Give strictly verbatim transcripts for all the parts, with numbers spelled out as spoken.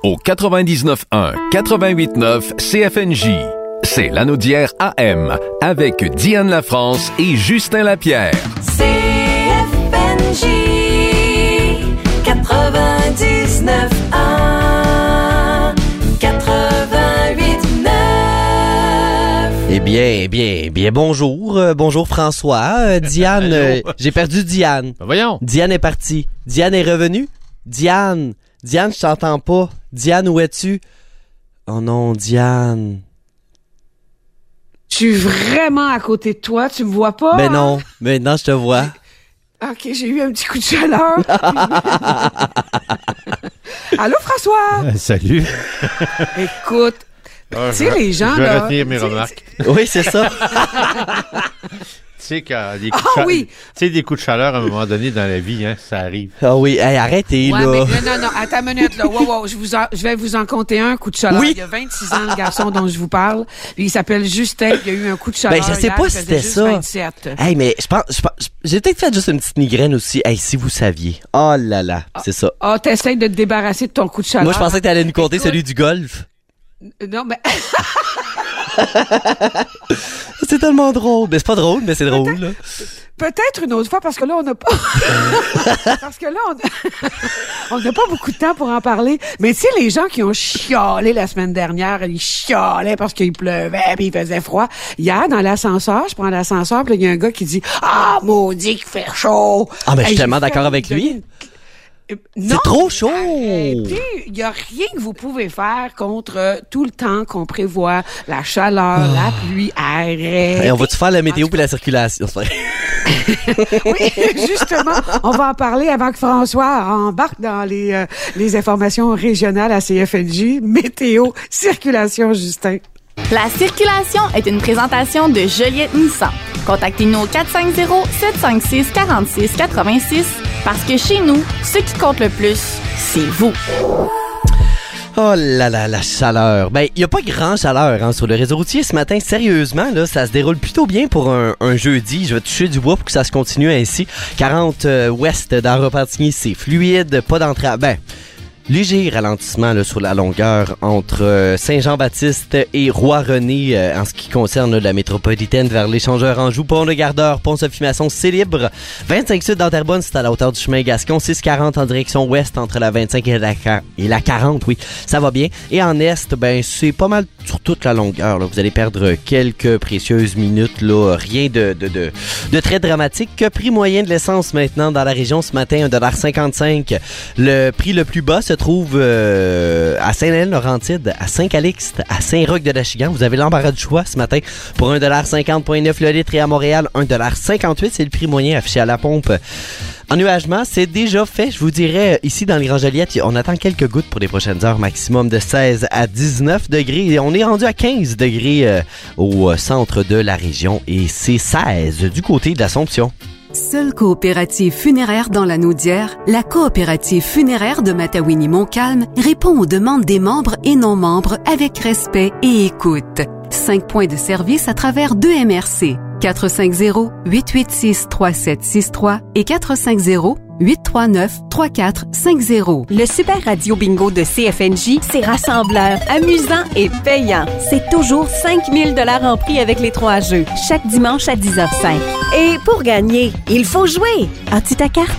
au quatre-vingt-dix-neuf un, quatre-vingt-huit neuf C F N J. C'est l'Anaudière A M avec Diane Lafrance et Justin Lapierre. C F N J quatre-vingt-dix-neuf un, quatre-vingt-huit neuf. Eh bien, eh bien, eh bien, bonjour. Euh, bonjour François. Euh, Diane, euh, j'ai perdu Diane. Ben voyons. Diane est partie. Diane est revenue. Diane, Diane, je t'entends pas. Diane, où es-tu? Oh non, Diane. Je suis vraiment à côté de toi, tu me vois pas? Ben non, maintenant je te vois. OK, j'ai eu un petit coup de chaleur. Allô, François? Euh, salut. Écoute, Ah, tu sais, les gens, je vais là... retenir mes t'sais, remarques. Oui, c'est ça. Tu sais, quand des coups, Ah de cha- oui. tu sais, des coups de chaleur à un moment donné dans la vie, hein, ça arrive. Ah oui, hey, arrêtez, Ouais, là. mais non, non, non, attends une minute, là. Wow, wow, je, vous en- je vais vous en compter un coup de chaleur. Oui. Il y a vingt-six ans, le garçon dont je vous parle. Puis il s'appelle Justin. Il y a eu un coup de chaleur. Ben, je sais hier, pas il si faisait c'était juste ça. vingt-sept. Hey, mais je pense, je pense, j'ai peut-être fait juste une petite migraine aussi. Hey, si vous saviez. Oh là là, c'est ça. Ah, t'essayes de te débarrasser de ton coup de chaleur. Moi, je pensais que t'allais nous compter Écoute. celui du golf. Non, mais... C'est tellement drôle. Mais c'est pas drôle, mais c'est drôle, là. Peut-être une autre fois, parce que là, on n'a pas... parce que là, on n'a pas beaucoup de temps pour en parler. Mais tu sais, les gens qui ont chialé la semaine dernière, ils chialaient parce qu'il pleuvait puis il faisait froid. Hier, dans l'ascenseur, je prends l'ascenseur, puis il y a un gars qui dit « Ah, maudit qu'il fait chaud! » Ah, mais je suis Hey, tellement j'ai d'accord fait- avec lui. Euh, Non, C'est trop chaud. arrêtez. Il y a rien que vous pouvez faire contre euh, tout le temps qu'on prévoit, la chaleur, la pluie, arrête. Hey, on va-tu faire la météo En tout puis la circulation? Oui, justement, on va en parler avant que François embarque dans les, euh, les informations régionales à C F N J. Météo, circulation, Justin. La circulation est une présentation de Joliette Nissan. Contactez-nous au quatre cinq zéro, sept cinq six, quatre six huit six parce que chez nous, ce qui compte le plus, c'est vous. Oh là là, la chaleur. Ben, il n'y a pas grand chaleur hein, sur le réseau routier ce matin. Sérieusement, là, ça se déroule plutôt bien pour un, un jeudi. Je vais toucher du bois pour que ça se continue ainsi. quarante euh, ouest dans Repentigny, c'est fluide, pas d'entrave. Ben, léger ralentissement là, sur la longueur entre euh, Saint-Jean-Baptiste et Roi-René euh, en ce qui concerne là, la métropolitaine vers l'échangeur Anjou, Pont-de-Gardeur, Pont-Sophie-Masson, c'est libre. vingt-cinq sud dans Terrebonne, c'est à la hauteur du chemin Gascon. six quarante en direction ouest entre la vingt-cinq et la, et la quarante, oui, ça va bien. Et en est, ben c'est pas mal sur toute la longueur. Là. Vous allez perdre quelques précieuses minutes, là, rien de, de, de, de très dramatique. Prix moyen de l'essence maintenant dans la région ce matin, un dollar cinquante-cinq. Le prix le plus bas se trouve euh, à Saint-Hélène-Laurentide, à Saint-Calixte, à Saint-Roch-de-l'Achigan. Vous avez l'embarras du choix ce matin pour un dollar cinquante virgule neuf le litre et à Montréal, un dollar cinquante-huit. C'est le prix moyen affiché à la pompe. Ennuagement, c'est déjà fait. Je vous dirais, ici dans les Grands Joliette, on attend quelques gouttes pour les prochaines heures, maximum de seize à dix-neuf degrés. Et on est rendu à quinze degrés euh, au centre de la région et c'est seize du côté de l'Assomption. Seule coopérative funéraire dans la Naudière, la coopérative funéraire de Matawini-Montcalm répond aux demandes des membres et non-membres avec respect et écoute. Cinq points de service à travers deux M R C. quatre cinq zéro, huit huit six, trois sept six trois et quatre cinq zéro, huit trois neuf, trois quatre cinq zéro. Le Super Radio Bingo de C F N J, c'est rassembleur, amusant et payant. C'est toujours cinq mille dollars en prix avec les trois jeux, chaque dimanche à dix heures cinq. Et pour gagner, il faut jouer. As-tu ta carte?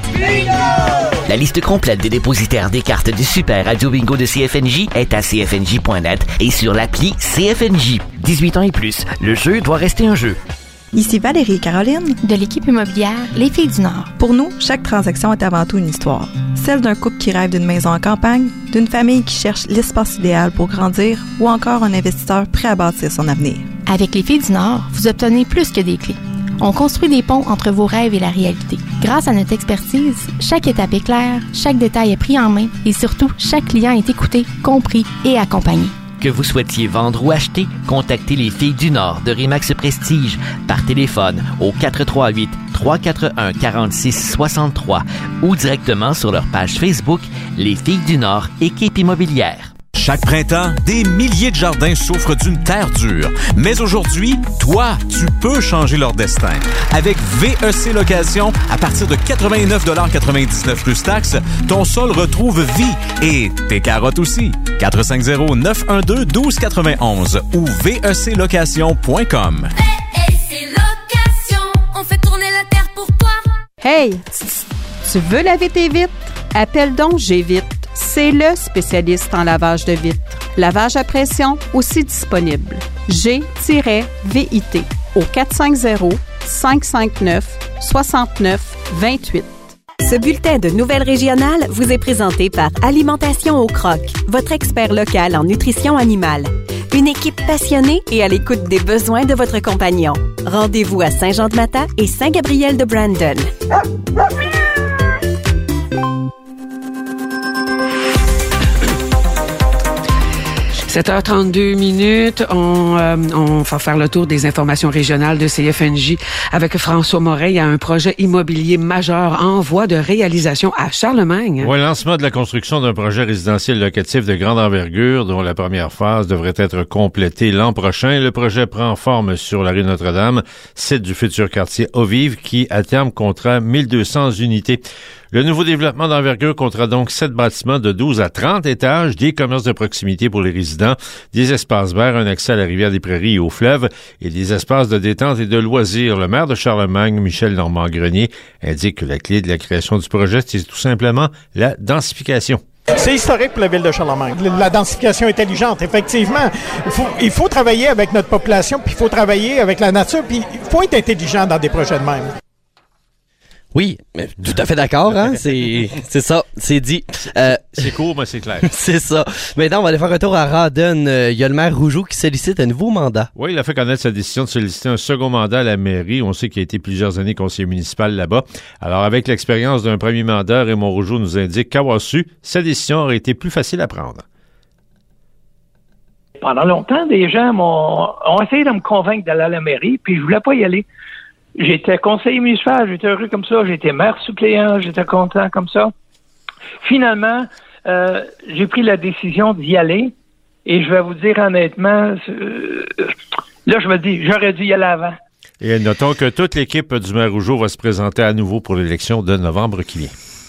La liste complète des dépositaires des cartes du Super Radio Bingo de C F N J est à c f n j point net et sur l'appli C F N J. dix-huit ans et plus, le jeu doit rester un jeu. Ici Valérie et Caroline de l'équipe immobilière Les Filles du Nord. Pour nous, chaque transaction est avant tout une histoire. Celle d'un couple qui rêve d'une maison en campagne, d'une famille qui cherche l'espace idéal pour grandir ou encore un investisseur prêt à bâtir son avenir. Avec Les Filles du Nord, vous obtenez plus que des clés. On construit des ponts entre vos rêves et la réalité. Grâce à notre expertise, chaque étape est claire, chaque détail est pris en main et surtout, chaque client est écouté, compris et accompagné. Que vous souhaitiez vendre ou acheter, contactez les Filles du Nord de Remax Prestige par téléphone au quatre trois huit, trois quatre un, quatre six six trois ou directement sur leur page Facebook Les Filles du Nord, équipe immobilière. Chaque printemps, des milliers de jardins souffrent d'une terre dure. Mais aujourd'hui, toi, tu peux changer leur destin. Avec V E C Location, à partir de quatre-vingt-neuf virgule quatre-vingt-dix-neuf plus taxes, ton sol retrouve vie et tes carottes aussi. quatre cinq zéro neuf un deux un deux neuf un un ou v e c location point com. V E C Location, on fait tourner la terre pour toi. Hey, tu veux laver tes vitres? Appelle donc G-Vite. C'est le spécialiste en lavage de vitres. Lavage à pression aussi disponible. G V I T au quatre cinq zéro cinq cinq neuf soixante-neuf vingt-huit. Ce bulletin de nouvelles régionales vous est présenté par Alimentation au Croc, votre expert local en nutrition animale. Une équipe passionnée et à l'écoute des besoins de votre compagnon. Rendez-vous à Saint-Jean-de-Mata et Saint-Gabriel-de-Brandon. sept heures trente-deux minutes, on, euh, on va faire le tour des informations régionales de C F N J avec François Moret. Il y a un projet immobilier majeur en voie de réalisation à Charlemagne. Oui, lancement de la construction d'un projet résidentiel locatif de grande envergure dont la première phase devrait être complétée l'an prochain. Le projet prend forme sur la rue Notre-Dame, site du futur quartier Eau-Vive qui, à terme, comptera mille deux cents unités. Le nouveau développement d'envergure comptera donc sept bâtiments de douze à trente étages, des commerces de proximité pour les résidents, des espaces verts, un accès à la rivière des Prairies et au fleuve et des espaces de détente et de loisirs. Le maire de Charlemagne, Michel Normand-Grenier, indique que la clé de la création du projet, c'est tout simplement la densification. C'est historique pour la ville de Charlemagne. La densification intelligente, effectivement. Il faut, il faut travailler avec notre population, puis il faut travailler avec la nature, puis il faut être intelligent dans des projets de même. Oui, mais tout à fait d'accord, hein? C'est, c'est ça, c'est dit. Euh, c'est court, mais c'est clair. C'est ça. Maintenant, on va aller faire un tour à Rawdon. Il y a le maire Rougeau qui sollicite un nouveau mandat. Oui, il a fait connaître sa décision de solliciter un second mandat à la mairie. On sait qu'il a été plusieurs années conseiller municipal là-bas. Alors, avec l'expérience d'un premier mandat, Raymond Rougeau nous indique qu'avoir su, sa décision aurait été plus facile à prendre. Pendant longtemps, des gens m'ont ont essayé de me convaincre d'aller à la mairie, puis je voulais pas y aller. J'étais conseiller municipal, j'étais heureux comme ça, j'étais maire suppléant, j'étais content comme ça. Finalement, euh, j'ai pris la décision d'y aller et je vais vous dire honnêtement, euh, là je me dis, j'aurais dû y aller avant. Et notons que toute l'équipe du maire Rougeau va se présenter à nouveau pour l'élection de novembre qui vient.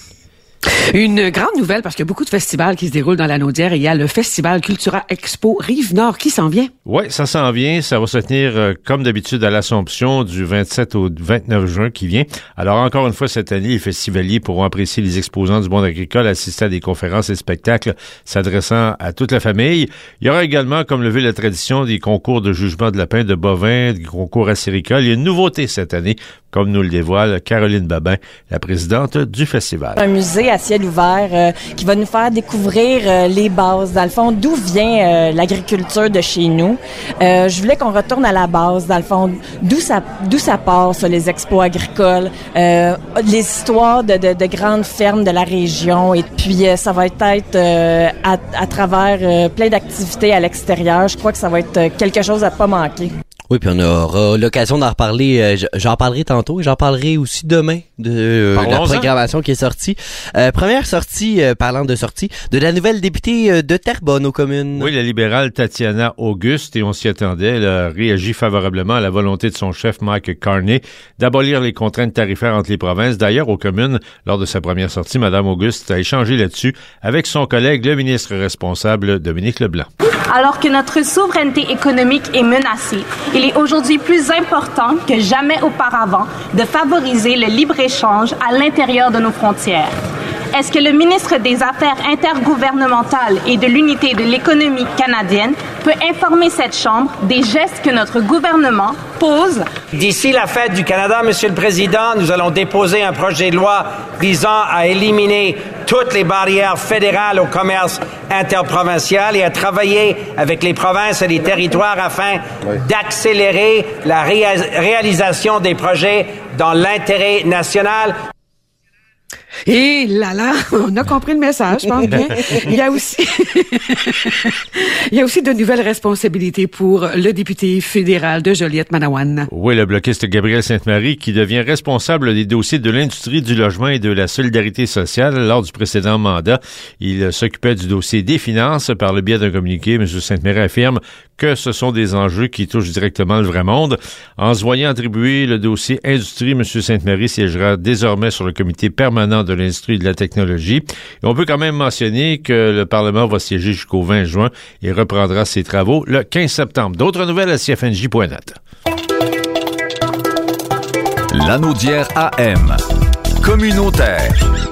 Une grande nouvelle parce qu'il y a beaucoup de festivals qui se déroulent dans la Naudière et il y a le Festival Cultura Expo Rive-Nord qui s'en vient. Oui, ça s'en vient. Ça va se tenir euh, comme d'habitude à l'Assomption du vingt-sept au vingt-neuf juin qui vient. Alors encore une fois cette année, les festivaliers pourront apprécier les exposants du monde agricole, assister à des conférences et spectacles s'adressant à toute la famille. Il y aura également, comme le veut la tradition, des concours de jugement de lapin, de bovins, des concours acéricoles. Il y a une nouveauté cette année, comme nous le dévoile Caroline Babin, la présidente du festival. Un musée à ciel ouvert euh, qui va nous faire découvrir euh, les bases, dans le fond, d'où vient euh, l'agriculture de chez nous. Euh, je voulais qu'on retourne à la base, dans le fond, d'où ça, d'où ça part, ça, les expos agricoles, euh, les histoires de, de, de grandes fermes de la région. Et puis, euh, ça va être euh, à, à travers euh, plein d'activités à l'extérieur. Je crois que ça va être quelque chose à pas manquer. Oui, puis on aura l'occasion d'en reparler. Euh, j'en parlerai tantôt et j'en parlerai aussi demain de euh, la programmation qui est sortie. Euh, première sortie, euh, parlant de sortie, de la nouvelle députée euh, de Terrebonne aux communes. Oui, la libérale Tatiana Auguste, et on s'y attendait, elle a réagi favorablement à la volonté de son chef Mike Carney d'abolir les contraintes tarifaires entre les provinces. D'ailleurs, aux communes, lors de sa première sortie, Mme Auguste a échangé là-dessus avec son collègue, le ministre responsable, Dominique Leblanc. Alors que notre souveraineté économique est menacée, il est aujourd'hui plus important que jamais auparavant de favoriser le libre-échange à l'intérieur de nos frontières. Est-ce que le ministre des Affaires intergouvernementales et de l'unité de l'économie canadienne peut informer cette Chambre des gestes que notre gouvernement pose? D'ici la fête du Canada, Monsieur le Président, nous allons déposer un projet de loi visant à éliminer toutes les barrières fédérales au commerce interprovincial et à travailler avec les provinces et les territoires afin oui. d'accélérer la réa- réalisation des projets dans l'intérêt national. Et là là, on a compris le message, je pense bien. Il y a aussi il y a aussi de nouvelles responsabilités pour le député fédéral de Joliette-Manawan. Oui, le bloquiste Gabriel Sainte-Marie qui devient responsable des dossiers de l'industrie du logement et de la solidarité sociale. Lors du précédent mandat, il s'occupait du dossier des finances. Par le biais d'un communiqué, M. Sainte-Marie affirme que ce sont des enjeux qui touchent directement le vrai monde. En se voyant attribuer le dossier industrie, M. Sainte-Marie siégera désormais sur le comité permanent de l'industrie et de la technologie. Et on peut quand même mentionner que le Parlement va siéger jusqu'au vingt juin et reprendra ses travaux le quinze septembre. D'autres nouvelles à C F N J point net. Lanaudière A M. Communautaire.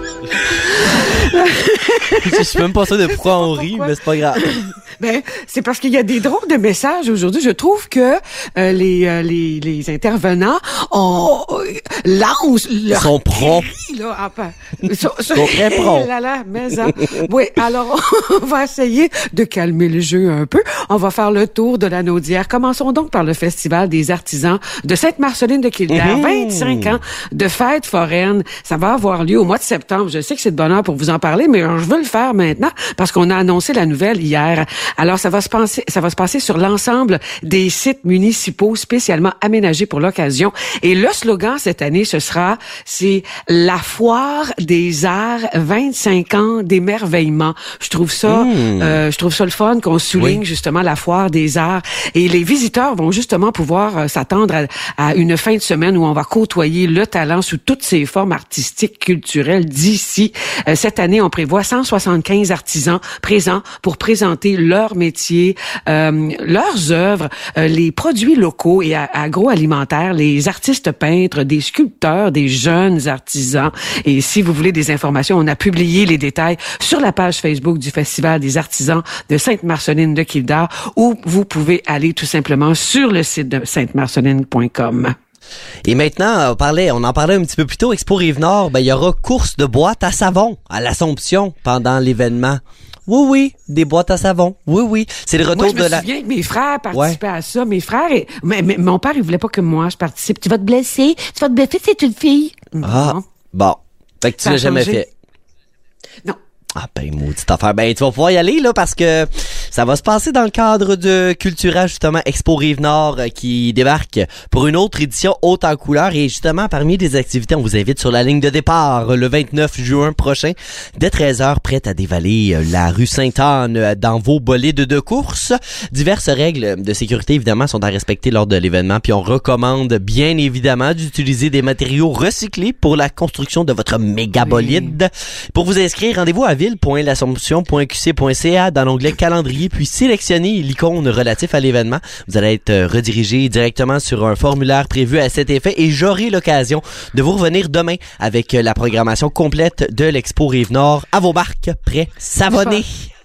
Je suis même pas sûr de pourquoi on rit, mais c'est pas grave. Ben, c'est parce qu'il y a des drôles de messages aujourd'hui. Je trouve que euh, les, euh, les les intervenants ont euh, lancent leur sont pros. Là, ah, pas, sont, sont très pros. Là, là, mais hein. Oui, alors on va essayer de calmer le jeu un peu. On va faire le tour de la Naudière. Commençons donc par le Festival des artisans de Sainte-Marceline de Kildare. Mmh. vingt-cinq ans de fête foraine. Ça va avoir lieu au mois de septembre. Je sais que c'est de bonheur pour vous en parler, mais je veux le faire maintenant parce qu'on a annoncé la nouvelle hier. Alors, ça va se passer, ça va se passer sur l'ensemble des sites municipaux spécialement aménagés pour l'occasion. Et le slogan cette année, ce sera, c'est la foire des arts, vingt-cinq ans d'émerveillement. Je trouve ça, mmh. euh, je trouve ça le fun qu'on souligne oui. justement la foire des arts. Et les visiteurs vont justement pouvoir euh, s'attendre à, à une fin de semaine où on va côtoyer le talent sous toutes ses formes artistiques, culturelles d'ici. Euh, cette année, on prévoit cent soixante-quinze artisans présents pour présenter leur métier, euh, leurs œuvres, euh, les produits locaux et agroalimentaires, les artistes peintres, des sculpteurs, des jeunes artisans. Et si vous voulez des informations, on a publié les détails sur la page Facebook du Festival des artisans de Sainte-Marceline de Kildare, où vous pouvez aller tout simplement sur le site de sainte marceline point com. Et maintenant, on parlait, on en parlait un petit peu plus tôt, Expo Rive-Nord, ben, il y aura course de boîtes à savon à l'Assomption pendant l'événement. Oui, oui, des boîtes à savon. Oui, oui. C'est le retour moi, je de me la... souviens que mes frères participaient ouais. à ça. Mes frères, et... mais, mais mon père, il voulait pas que moi je participe. Tu vas te blesser. Tu vas te blesser, c'est une fille. Ah, non. Bon. Fait que tu ça l'as jamais changé. fait. Non. Ah ben, maudite affaire. Ben, tu vas pouvoir y aller, là, parce que ça va se passer dans le cadre de Cultura, justement, Expo Rive-Nord, euh, qui débarque pour une autre édition haute en couleur. Et justement, parmi les activités, on vous invite sur la ligne de départ le vingt-neuf juin prochain, dès treize heures, prête à dévaler euh, la rue Sainte-Anne euh, dans vos bolides de course. Diverses règles de sécurité, évidemment, sont à respecter lors de l'événement. Puis on recommande, bien évidemment, d'utiliser des matériaux recyclés pour la construction de votre méga bolide. Oui. Pour vous inscrire, rendez-vous à ville point l'assomption point q c point c a dans l'onglet calendrier, puis sélectionnez l'icône relatif à l'événement. Vous allez être redirigé directement sur un formulaire prévu à cet effet et j'aurai l'occasion de vous revenir demain avec la programmation complète de l'Expo Rive-Nord à vos marques prêts savonnés.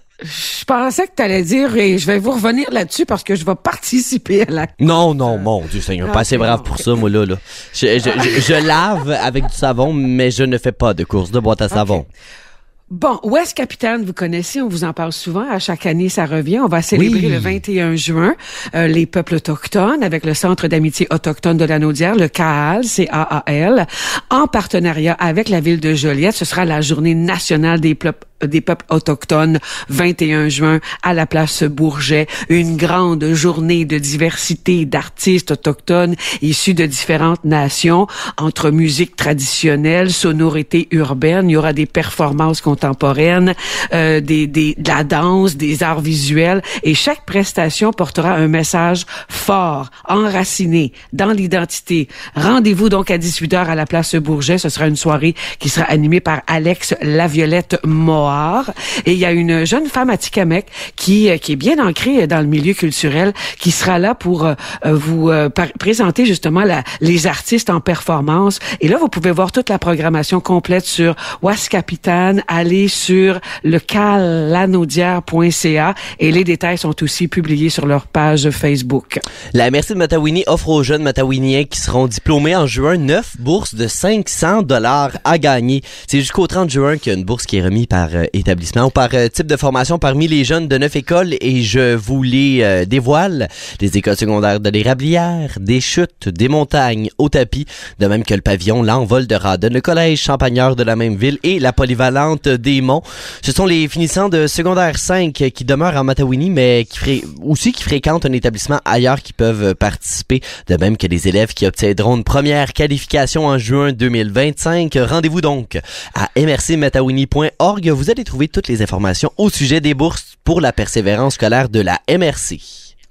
Je pensais que tu allais dire, et je vais vous revenir là-dessus parce que je vais participer à la... Non, non, mon Dieu Seigneur, pas assez brave pour ça, moi, là. là. Je, je, je, je lave avec du savon, mais je ne fais pas de course de boîte à savon. Okay. Bon, Ouest Capitaine, vous connaissez, on vous en parle souvent. À chaque année, ça revient. On va célébrer oui. le vingt et un juin euh, les peuples autochtones avec le Centre d'amitié autochtone de la Naudière, le C A A L, C A A L, en partenariat avec la ville de Joliette. Ce sera la journée nationale des peuples des peuples autochtones, vingt et un juin, à la place Bourget. Une grande journée de diversité d'artistes autochtones issus de différentes nations, entre musique traditionnelle, sonorité urbaine. Il y aura des performances contemporaines, euh, des, des, de la danse, des arts visuels. Et chaque prestation portera un message fort, enraciné dans l'identité. Rendez-vous donc à dix-huit heures à la place Bourget. Ce sera une soirée qui sera animée par Alex Laviolette Moa. Et il y a une jeune femme à Tikamek qui qui est bien ancrée dans le milieu culturel, qui sera là pour euh, vous euh, par- présenter justement la, les artistes en performance. Et là, vous pouvez voir toute la programmation complète sur Ouest-Capitaine. Allez sur le calanaudière point c a et les détails sont aussi publiés sur leur page Facebook. La M R C de Matawini offre aux jeunes Matawiniens qui seront diplômés en juin neuf bourses de cinq cents dollars à gagner. C'est jusqu'au trente juin qu'il y a une bourse qui est remise par euh, établissement ou par euh, type de formation parmi les jeunes de neuf écoles et je vous les euh, dévoile. Les écoles secondaires de l'Érablière, des chutes, des montagnes au tapis, de même que le pavillon L'Envol de Radon, le collège Champagneur de la même ville et la polyvalente des Monts. Ce sont les finissants de secondaire cinq qui demeurent en Matawini, mais qui fré... aussi qui fréquentent un établissement ailleurs qui peuvent participer, de même que les élèves qui obtiendront une première qualification en juin deux mille vingt-cinq. Rendez-vous donc à m r c matawini point org. Vous allez trouver toutes les informations au sujet des bourses pour la persévérance scolaire de la M R C.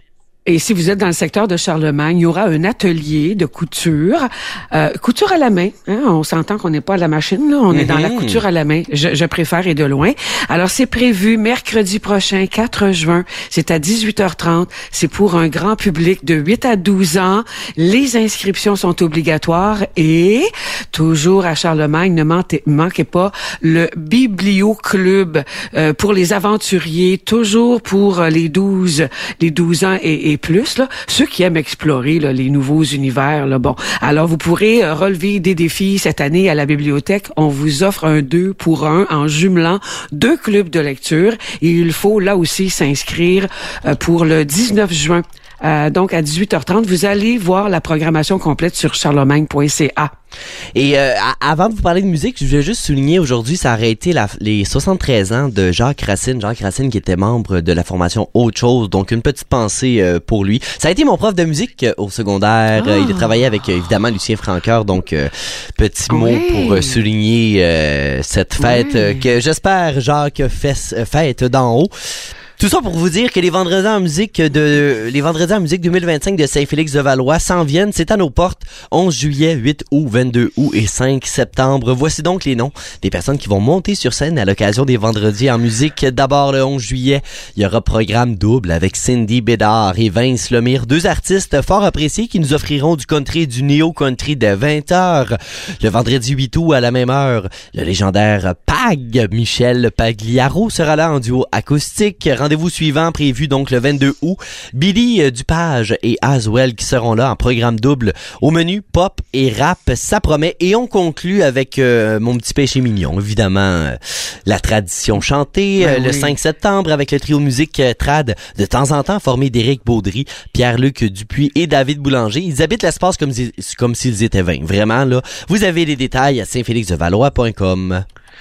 Et si vous êtes dans le secteur de Charlemagne, il y aura un atelier de couture, euh, couture à la main. Hein? On s'entend qu'on n'est pas à la machine, là. On mm-hmm. est dans la couture à la main. Je, je préfère et de loin. Alors, c'est prévu mercredi prochain, quatre juin. C'est à dix-huit heures trente. C'est pour un grand public de huit à douze ans. Les inscriptions sont obligatoires et toujours à Charlemagne, ne manquez, manquez pas le Biblio Club euh, pour les aventuriers, toujours pour les douze, les douze ans et, et plus, là, ceux qui aiment explorer là, les nouveaux univers. Là, bon, alors vous pourrez euh, relever des défis cette année à la bibliothèque. On vous offre un deux pour un en jumelant deux clubs de lecture et il faut là aussi s'inscrire euh, pour le dix-neuf juin. Euh, donc à dix-huit heures trente, vous allez voir la programmation complète sur charlemagne point c a. Et euh, avant de vous parler de musique, je voulais juste souligner aujourd'hui, ça aurait été la, les soixante-treize ans de Jacques Racine. Jacques Racine qui était membre de la formation Autre Chose, donc une petite pensée euh, pour lui. Ça a été mon prof de musique euh, au secondaire. Ah. Euh, il a travaillé avec euh, évidemment Lucien Francoeur, donc euh, petit mot oui. pour euh, souligner euh, cette fête oui. euh, que j'espère Jacques fesse, fête d'en haut. Tout ça pour vous dire que les vendredis en musique de les vendredis en musique deux mille vingt-cinq de Saint-Félix-de-Valois s'en viennent. C'est à nos portes. onze juillet, huit août, vingt-deux août et cinq septembre. Voici donc les noms des personnes qui vont monter sur scène à l'occasion des vendredis en musique. D'abord, le onze juillet, il y aura programme double avec Cindy Bédard et Vince Lemire, deux artistes fort appréciés qui nous offriront du country et du néo-country dès vingt heures. Le vendredi huit août, à la même heure, le légendaire Pag, Michel Pagliaro, sera là en duo acoustique. Rendez-vous suivant prévu donc le vingt-deux août. Billy Dupage et Aswell qui seront là en programme double. Au menu, pop et rap, ça promet. Et on conclut avec euh, Mon Petit Péché Mignon. Évidemment, euh, la tradition chantée. Euh, oui. Le cinq septembre avec le trio musique euh, trad de temps en temps formé d'Éric Baudry, Pierre-Luc Dupuis et David Boulanger. Ils habitent l'espace comme, comme s'ils étaient vingt. Vraiment, là. Vous avez les détails à saint félix de valois point com.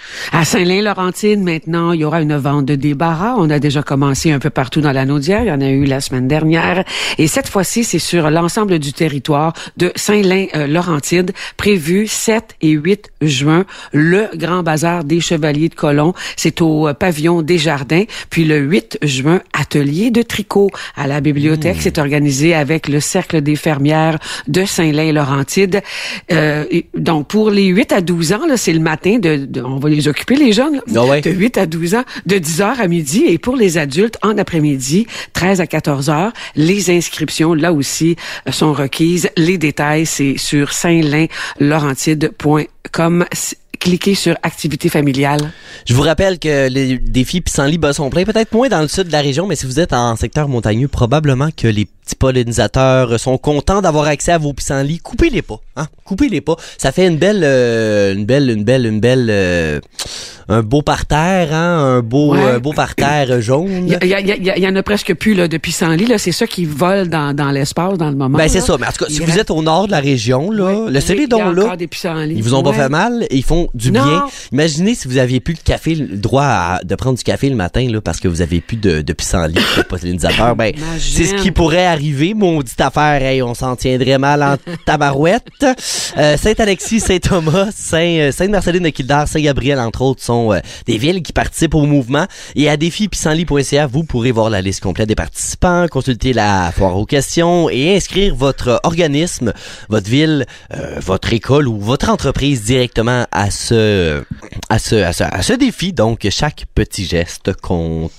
À Saint-Lin-Laurentide, maintenant, il y aura une vente de débarras. On a déjà commencé un peu partout dans la Naudière. Il y en a eu la semaine dernière. Et cette fois-ci, c'est sur l'ensemble du territoire de Saint-Lin-Laurentide, prévu sept et huit juin, le Grand Bazar des Chevaliers de Colomb. C'est au pavillon des Jardins. Puis le huit juin, atelier de tricot à la bibliothèque. Mmh. C'est organisé avec le Cercle des fermières de Saint-Lin-Laurentide. Euh, donc, pour les huit à douze ans, là, c'est le matin de, de on va les occuper, les jeunes, là, oh ouais. de huit à douze ans, de dix heures à midi. Et pour les adultes, en après-midi, treize à quatorze heures. Les inscriptions, là aussi, sont requises. Les détails, c'est sur saint lin laurentide point com. Cliquez sur activité familiale. Je vous rappelle que les défis pissenlits bas sont pleins, peut-être moins dans le sud de la région, mais si vous êtes en secteur montagneux, probablement que les petits pollinisateurs sont contents d'avoir accès à vos pissenlits. Coupez-les pas, hein? Coupez-les pas. Ça fait une belle, euh, une belle, une belle, une belle, euh, un beau parterre, hein? Un beau, ouais. euh, beau parterre jaune. Il y, y, y, y, y en a presque plus là de pissenlits, là. C'est ça qui vole dans, dans l'espace dans le moment. Ben c'est là. ça. Mais en tout cas, il si reste... vous êtes au nord de la région, là, ouais. laissez-les donc là. Ils vous ont ouais. pas fait mal et ils font du non. bien. Imaginez si vous aviez plus de café, le droit à, de prendre du café le matin là, parce que vous avez plus de, de pissenlits, de pollinisateurs. Ben c'est ce qui pourrait arriver. Maudite affaire, hey, on s'en tiendrait mal en tabarouette. Euh, Saint-Alexis, Saint-Thomas, Saint, Sainte-Marceline de Kildare, Saint-Gabriel, entre autres, sont euh, des villes qui participent au mouvement. Et à défi pissenlit point c a, vous pourrez voir la liste complète des participants, consulter la foire aux questions et inscrire votre organisme, votre ville, euh, votre école ou votre entreprise directement à ce, à ce, à ce, à ce défi. Donc, chaque petit geste compte.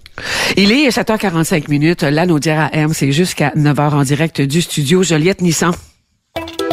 Il est sept heures quarante-cinq minutes. La Naudière A M, c'est jusqu'à neuf heures en direct du studio Joliette Nissan.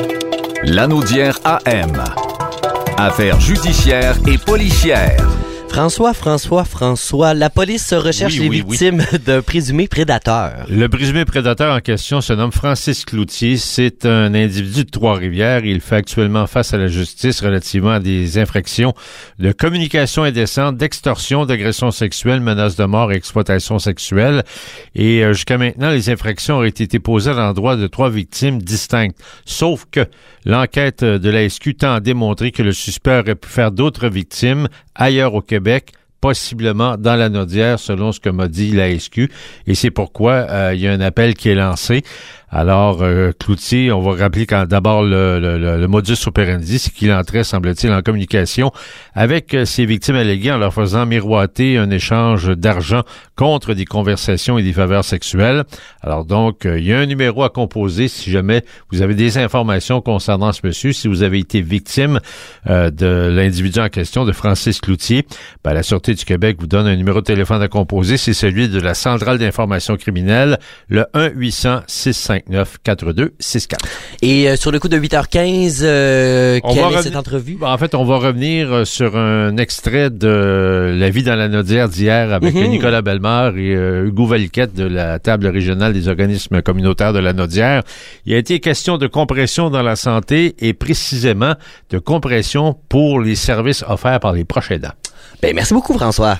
La Naudière A M. Affaires judiciaires et policières. François, François, François, la police recherche Oui, les oui, victimes oui. d'un présumé prédateur. Le présumé prédateur en question se nomme Francis Cloutier. C'est un individu de Trois-Rivières. Il fait actuellement face à la justice relativement à des infractions de communication indécente, d'extorsion, d'agression sexuelle, menace de mort et exploitation sexuelle. Et euh, jusqu'à maintenant, les infractions auraient été posées à l'endroit de trois victimes distinctes. Sauf que l'enquête de la S Q tend à démontrer que le suspect aurait pu faire d'autres victimes ailleurs au Québec, possiblement dans la Naudière, selon ce que m'a dit la S Q. Et c'est pourquoi euh, il y a un appel qui est lancé. Alors, euh, Cloutier, on va rappeler quand d'abord le, le, le, le modus operandi, c'est qu'il entrait, semble-t-il, en communication avec euh, ses victimes alléguées en leur faisant miroiter un échange d'argent contre des conversations et des faveurs sexuelles. Alors donc, euh, il y a un numéro à composer si jamais vous avez des informations concernant ce monsieur, si vous avez été victime euh, de l'individu en question, de Francis Cloutier. Ben, la Sûreté du Québec vous donne un numéro de téléphone à composer, c'est celui de la Centrale d'information criminelle, le un huit cents six cinq neuf quatre deux six quatre. Et euh, sur le coup de huit heures quinze, euh, On quelle va est reven- cette entrevue? En fait, on va revenir sur un extrait de La vie dans la Naudière d'hier avec Mhm. Nicolas Bellemare et euh, Hugo Valiquette de la table régionale des organismes communautaires de la Naudière. Il a été question de compression dans la santé et précisément de compression pour les services offerts par les proches aidants. Ben, merci beaucoup, François.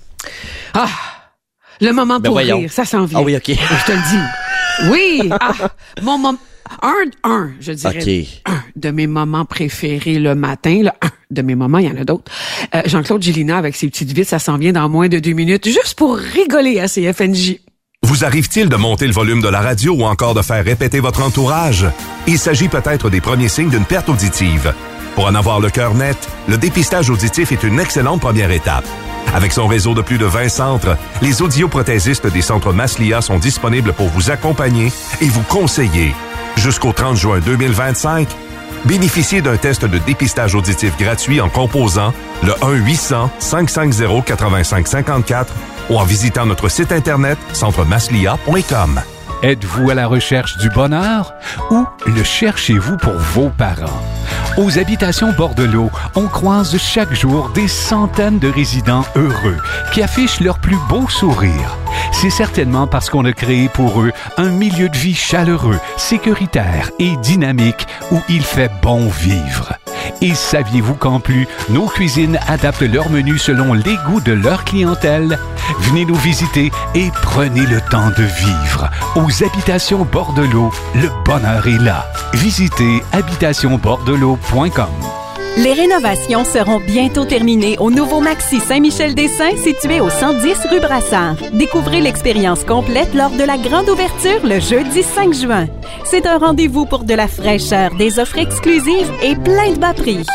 Ah! Le moment Ben pour voyons. rire, ça s'en vient. Ah oui, OK. Je te le dis. Oui! Ah, mon moment... Un, un, je dirais. OK. Un de mes moments préférés le matin. Là, un de mes moments, il y en a d'autres. Euh, Jean-Claude Gélina avec ses petites vites, ça s'en vient dans moins de deux minutes, juste pour rigoler à C F N J. Vous arrive-t-il de monter le volume de la radio ou encore de faire répéter votre entourage? Il s'agit peut-être des premiers signes d'une perte auditive. Pour en avoir le cœur net, le dépistage auditif est une excellente première étape. Avec son réseau de plus de vingt centres, les audioprothésistes des centres Maslia sont disponibles pour vous accompagner et vous conseiller. Jusqu'au trente juin deux mille vingt-cinq, bénéficiez d'un test de dépistage auditif gratuit en composant le un huit cents cinq cinq zéro quatre-vingt-cinq cinquante-quatre ou en visitant notre site internet centre maslia point com. Êtes-vous à la recherche du bonheur ou le cherchez-vous pour vos parents? Aux Habitations Bordelot, on croise chaque jour des centaines de résidents heureux qui affichent leur plus beau sourire. C'est certainement parce qu'on a créé pour eux un milieu de vie chaleureux, sécuritaire et dynamique où il fait bon vivre. Et saviez-vous qu'en plus, nos cuisines adaptent leur menu selon les goûts de leur clientèle? Venez nous visiter et prenez le temps de vivre. Aux Habitations Bordelot, le bonheur est là. Visitez habitation bordelot point com. Les rénovations seront bientôt terminées au nouveau Maxi Saint-Michel-des-Saints situé au cent dix rue Brassard. Découvrez l'expérience complète lors de la grande ouverture le jeudi cinq juin. C'est un rendez-vous pour de la fraîcheur, des offres exclusives et plein de bas prix.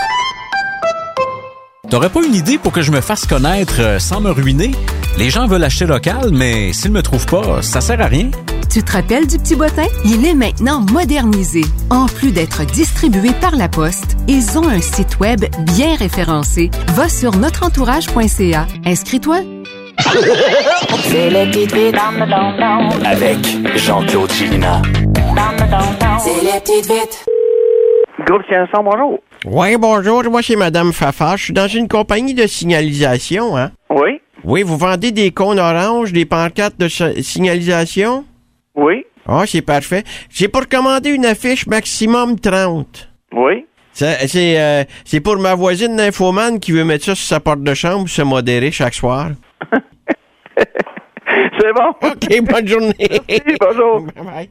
T'aurais pas une idée pour que je me fasse connaître euh, sans me ruiner? Les gens veulent acheter local, mais s'ils me trouvent pas, ça sert à rien. Tu te rappelles du Petit Bottin? Il est maintenant modernisé. En plus d'être distribué par la Poste, ils ont un site web bien référencé. Va sur notre entourage point c a. Inscris-toi. C'est les petites vites Avec Jean-Claude Gélina. C'est les petites vites. Groupe Sanson, bonjour. Oui, bonjour. Moi, c'est Madame Fafa. Je suis dans une compagnie de signalisation, hein? Oui. Oui, vous vendez des cônes oranges, des pancartes de si- signalisation? Oui. Ah, c'est parfait. J'ai pour commander une affiche maximum trente. Oui. Ça, C'est euh, c'est pour ma voisine nymphomane qui veut mettre ça sur sa porte de chambre pour se modérer chaque soir. C'est bon. OK, bonne journée. Merci, bonjour. Bye.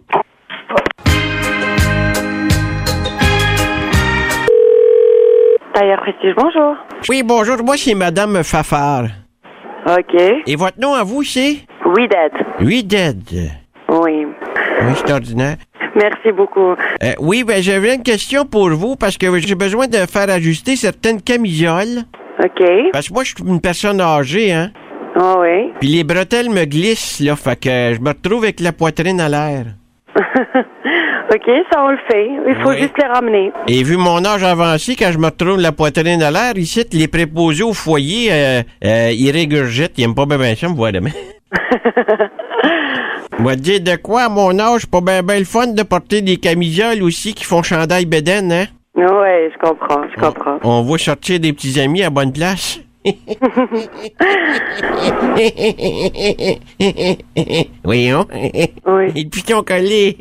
Tailleur Prestige, bonjour. Oui, bonjour. Moi, c'est Madame Fafard. OK. Et votre nom à vous, c'est? Oui, Dad. Oui, Dad. Oui. Oui, c'est ordinaire. Merci beaucoup. Euh, oui, ben j'avais une question pour vous parce que j'ai besoin de faire ajuster certaines camisoles. OK. Parce que moi, je suis une personne âgée, hein. Ah oui. Puis les bretelles me glissent, là, fait que je me retrouve avec la poitrine à l'air. OK, ça on le fait. Il faut Oui. juste les ramener. Et vu mon âge avancé, quand je me retrouve la poitrine à l'air, ici, les préposés au foyer, euh, euh, ils régurgitent, ils aiment pas bien ça, me voir demain. Moi, te dire de quoi, à mon âge, c'est pas bien ben le fun de porter des camisoles aussi qui font chandail bédaine, hein? Ouais, je comprends, je comprends. On va sortir des petits amis à bonne place. Voyons. Oui. Et puis ton collet.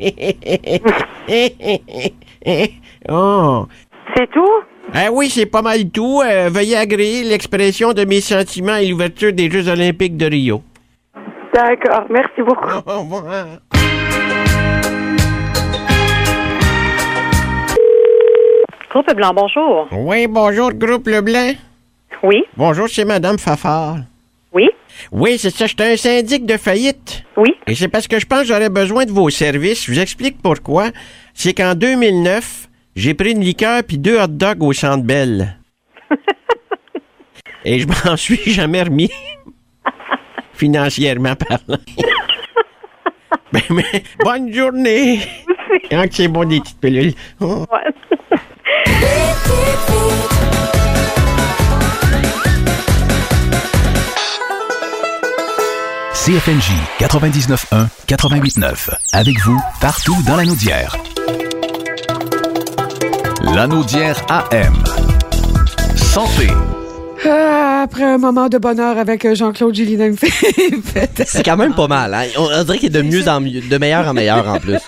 Oh. C'est tout? Ah oui, c'est pas mal tout. Euh, veuillez agréer l'expression de mes sentiments et l'ouverture des Jeux olympiques de Rio. D'accord, merci beaucoup. Au revoir. Groupe Blanc, bonjour. Oui, bonjour, Groupe Leblanc. Oui. Bonjour, c'est Madame Fafard. Oui. Oui, c'est ça, j'étais un syndic de faillite. Oui. Et c'est parce que je pense que j'aurais besoin de vos services. Je vous explique pourquoi. C'est qu'en deux mille neuf, j'ai pris une liqueur puis deux hot dogs au Centre Bell. Et je m'en suis jamais remis. Financièrement parlant. ben, mais, bonne journée. Quand c'est bon des petites pilules. Oh. Ouais. C F N J quatre-vingt-dix-neuf un quatre-vingt-huit neuf. Avec vous, partout dans la Naudière. La Naudière A M. Santé. Ah, après un moment de bonheur avec Jean-Claude Gélina me fait... C'est quand même pas mal, hein? On, on dirait qu'il est de mieux en mieux, de meilleur en meilleur en plus.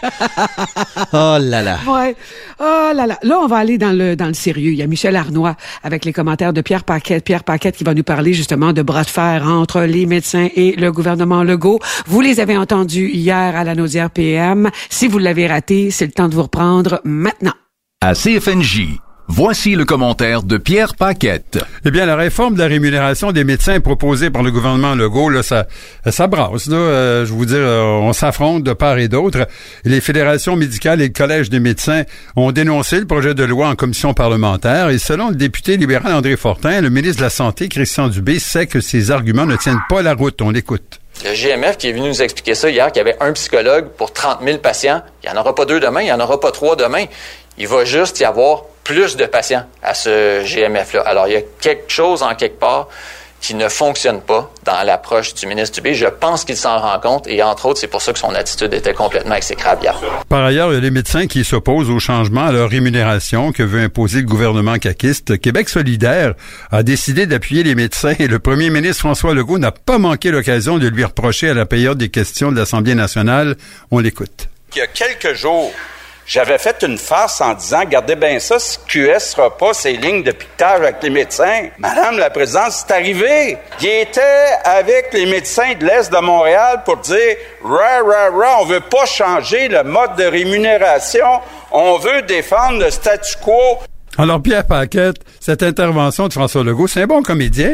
Oh là là. Ouais. Oh là là. Là, on va aller dans le dans le sérieux. Il y a Michel Arnois avec les commentaires de Pierre Paquette. Pierre Paquette qui va nous parler justement de bras de fer entre les médecins et le gouvernement Legault. Vous les avez entendus hier à la Naudière P M. Si vous l'avez raté, c'est le temps de vous reprendre maintenant. À C F N J. Voici le commentaire de Pierre Paquette. Eh bien, la réforme de la rémunération des médecins proposée par le gouvernement Legault, là, ça, ça brasse. Là, euh, je vous dire, euh, on s'affronte de part et d'autre. Les fédérations médicales et le Collège des médecins ont dénoncé le projet de loi en commission parlementaire. Et selon le député libéral André Fortin, le ministre de la Santé, Christian Dubé, sait que ces arguments ne tiennent pas la route. On l'écoute. Le G M F qui est venu nous expliquer ça hier, qu'il y avait un psychologue pour trente mille patients. Il n'y en aura pas deux demain, il n'y en aura pas trois demain. Il va juste y avoir plus de patients à ce G M F-là. Alors, il y a quelque chose en quelque part qui ne fonctionne pas dans l'approche du ministre Dubé. Je pense qu'il s'en rend compte et, entre autres, c'est pour ça que son attitude était complètement exécrable hier. Par ailleurs, il y a les médecins qui s'opposent au changement à leur rémunération que veut imposer le gouvernement caquiste. Québec solidaire a décidé d'appuyer les médecins et le premier ministre François Legault n'a pas manqué l'occasion de lui reprocher à la période des questions de l'Assemblée nationale. On l'écoute. Il y a quelques jours, j'avais fait une farce en disant, regardez bien ça, si Q S sera pas ces lignes de piquetage avec les médecins. Madame la présidente, c'est arrivé. Il était avec les médecins de l'Est de Montréal pour dire, ra, ra, ra, on veut pas changer le mode de rémunération. On veut défendre le statu quo. Alors, Pierre Paquette, cette intervention de François Legault, c'est un bon comédien.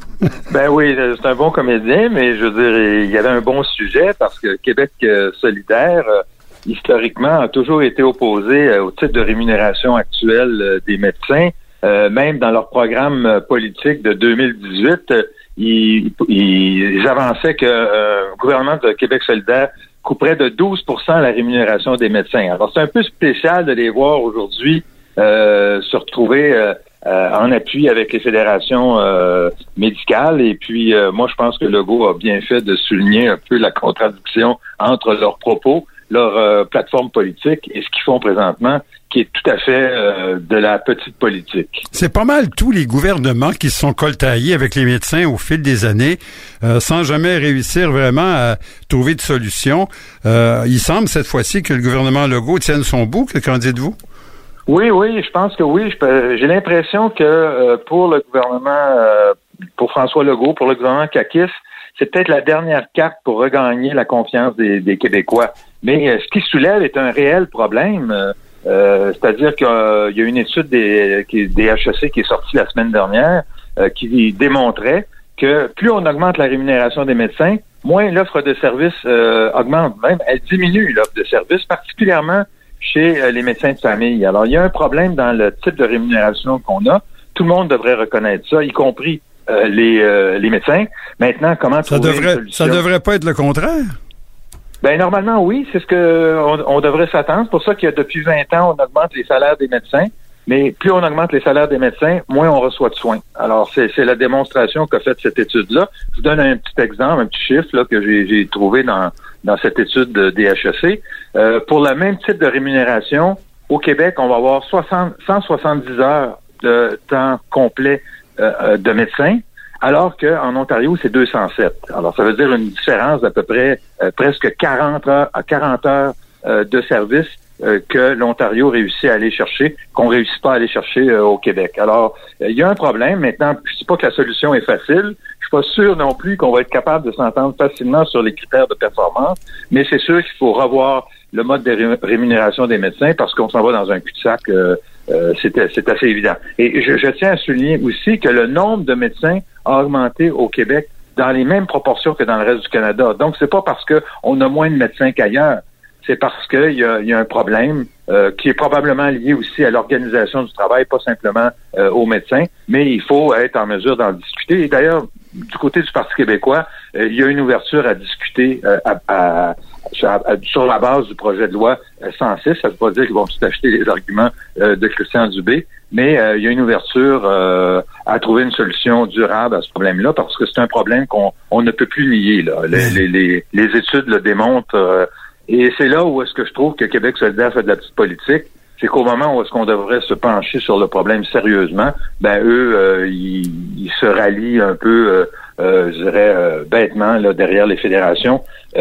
Ben oui, c'est un bon comédien, mais je veux dire, il y avait un bon sujet parce que Québec euh, solidaire... Euh, historiquement, a toujours été opposé euh, au type de rémunération actuelle euh, des médecins. Euh, même dans leur programme euh, politique de deux mille dix-huit, euh, ils, ils avançaient que euh, le gouvernement de Québec solidaire couperait de douze pour cent la rémunération des médecins. Alors, c'est un peu spécial de les voir aujourd'hui euh, se retrouver euh, euh, en appui avec les fédérations euh, médicales. Et puis, euh, moi, je pense que Legault a bien fait de souligner un peu la contradiction entre leurs propos, leur euh, plateforme politique et ce qu'ils font présentement, qui est tout à fait euh, de la petite politique. C'est pas mal tous les gouvernements qui se sont coltaillés avec les médecins au fil des années, euh, sans jamais réussir vraiment à trouver de solution. Euh, il semble cette fois-ci que le gouvernement Legault tienne son bout. Qu'en dites-vous? Oui, oui, je pense que oui. Je, j'ai l'impression que euh, pour le gouvernement, euh, pour François Legault, pour le gouvernement caquiste, c'est peut-être la dernière carte pour regagner la confiance des, des Québécois. Mais euh, ce qui soulève est un réel problème. Euh, euh, c'est-à-dire qu'il euh, y a une étude des, qui, des H E C qui est sortie la semaine dernière euh, qui démontrait que plus on augmente la rémunération des médecins, moins l'offre de services euh, augmente. Même, elle diminue l'offre de services, particulièrement chez euh, les médecins de famille. Alors, il y a un problème dans le type de rémunération qu'on a. Tout le monde devrait reconnaître ça, y compris euh, les, euh, les médecins. Maintenant, comment ça trouver devrait, une solution? Ça devrait pas être le contraire? Ben normalement oui, c'est ce que on, on devrait s'attendre. C'est pour ça qu'il y a depuis vingt ans, on augmente les salaires des médecins. Mais plus on augmente les salaires des médecins, moins on reçoit de soins. Alors c'est, c'est la démonstration qu'a faite cette étude-là. Je vous donne un petit exemple, un petit chiffre là que j'ai, j'ai trouvé dans dans cette étude de, des H E C. Euh, pour le même type de rémunération, au Québec, on va avoir soixante, cent soixante-dix heures de temps complet euh, de médecins. alors qu'en Ontario, c'est deux cent sept. Alors, ça veut dire une différence d'à peu près euh, presque quarante heures à quarante heures euh, de service euh, que l'Ontario réussit à aller chercher, qu'on réussit pas à aller chercher euh, au Québec. Alors, il euh, y a un problème. Maintenant, je dis pas que la solution est facile. Je suis pas sûr non plus qu'on va être capable de s'entendre facilement sur les critères de performance, mais c'est sûr qu'il faut revoir le mode de ré- rémunération des médecins parce qu'on s'en va dans un cul-de-sac. Euh, euh, c'est, c'est assez évident. Et je, je tiens à souligner aussi que le nombre de médecins a augmenté au Québec dans les mêmes proportions que dans le reste du Canada. Donc, c'est pas parce que on a moins de médecins qu'ailleurs. C'est parce qu'il y a, y a un problème euh, qui est probablement lié aussi à l'organisation du travail, pas simplement euh, aux médecins, mais il faut être en mesure d'en discuter. Et d'ailleurs, du côté du Parti québécois, euh, il y a une ouverture à discuter euh, à, à, à, à, sur la base du projet de loi euh, cent six. Ça ne veut pas dire qu'ils vont tout acheter les arguments euh, de Christian Dubé, mais euh, il y a une ouverture euh, à trouver une solution durable à ce problème-là, parce que c'est un problème qu'on on ne peut plus nier. Là. Les, les, les, les études le démontrent. Euh, Et c'est là où est-ce que je trouve que Québec solidaire fait de la petite politique, c'est qu'au moment où est-ce qu'on devrait se pencher sur le problème sérieusement, ben eux, euh, ils, ils se rallient un peu, euh, euh, je dirais, euh, bêtement là, derrière les fédérations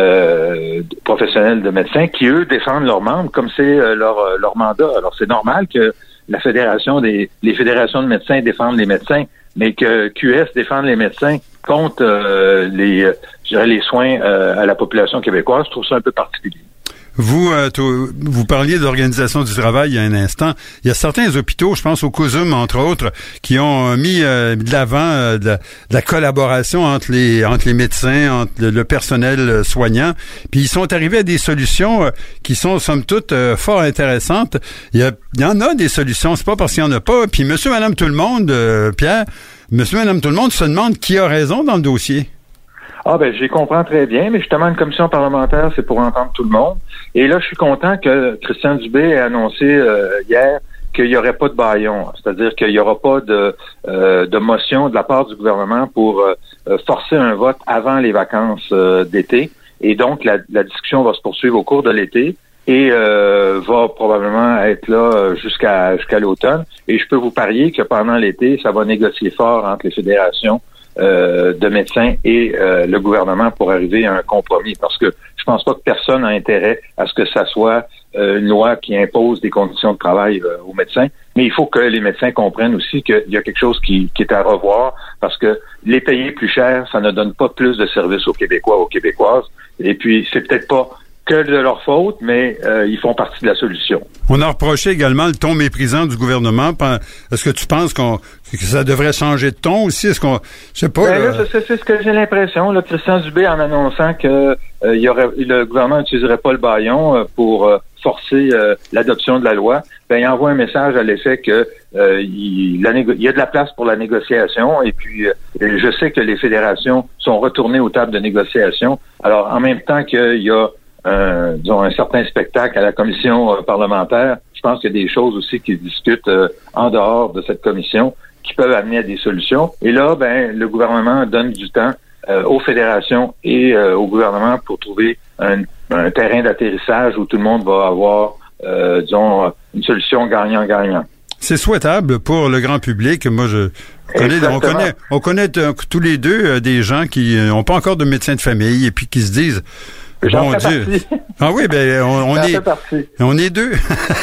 euh, professionnelles de médecins qui, eux, défendent leurs membres comme c'est euh, leur, leur mandat. Alors, c'est normal que la fédération des les fédérations de médecins défendent les médecins, mais que Q S défende les médecins contre euh, les, euh, je dirais, les soins euh, à la population québécoise. Je trouve ça un peu particulier. Vous, euh, vous parliez d'organisation du travail il y a un instant. Il y a certains hôpitaux, je pense au COSUM entre autres, qui ont mis euh, de l'avant euh, de, la, de la collaboration entre les entre les médecins, entre le, le personnel soignant. Puis ils sont arrivés à des solutions euh, qui sont somme toute euh, fort intéressantes. Il y, a, il y en a des solutions, c'est pas parce qu'il y en a pas. Puis Monsieur, Madame, tout le monde, euh, Pierre, Monsieur, Madame, tout le monde se demande qui a raison dans le dossier. Ah ben, j'y comprends très bien, mais justement, une commission parlementaire, c'est pour entendre tout le monde. Et là, je suis content que Christian Dubé ait annoncé euh, hier qu'il n'y aurait pas de bâillon, c'est-à-dire qu'il n'y aura pas de, euh, de motion de la part du gouvernement pour euh, forcer un vote avant les vacances euh, d'été. Et donc, la, la discussion va se poursuivre au cours de l'été et euh, va probablement être là jusqu'à jusqu'à l'automne. Et je peux vous parier que pendant l'été, ça va négocier fort entre les fédérations Euh, de médecins et euh, le gouvernement pour arriver à un compromis, parce que je pense pas que personne n'a intérêt à ce que ça soit euh, une loi qui impose des conditions de travail euh, aux médecins, mais il faut que les médecins comprennent aussi qu'il y a quelque chose qui, qui est à revoir, parce que les payer plus cher, ça ne donne pas plus de services aux Québécois, aux Québécoises, et puis c'est peut-être pas que de leur faute, mais euh, ils font partie de la solution. On a reproché également le ton méprisant du gouvernement. Est-ce que tu penses qu'on que ça devrait changer de ton aussi? Est-ce qu'on, je sais pas. Ben là, là, c'est, c'est ce que j'ai l'impression. Là, Christian Dubé, en annonçant que euh, il y aurait, le gouvernement n'utiliserait pas le bâillon euh, pour euh, forcer euh, l'adoption de la loi, ben il envoie un message à l'effet que euh, il, la négo- il y a de la place pour la négociation. Et puis, euh, je sais que les fédérations sont retournées aux tables de négociation. Alors, en même temps qu'il y a Un, disons, un certain spectacle à la commission euh, parlementaire, je pense qu'il y a des choses aussi qui se discutent euh, en dehors de cette commission qui peuvent amener à des solutions. Et là, ben, le gouvernement donne du temps euh, aux fédérations et euh, au gouvernement pour trouver un, un terrain d'atterrissage où tout le monde va avoir, euh, disons, une solution gagnant-gagnant. C'est souhaitable pour le grand public. Moi, je connais, on connaît, on connaît euh, tous les deux euh, des gens qui n'ont pas encore de médecin de famille et puis qui se disent, J'en bon fais Dieu. partie. Ah oui, ben on, on est, on est deux.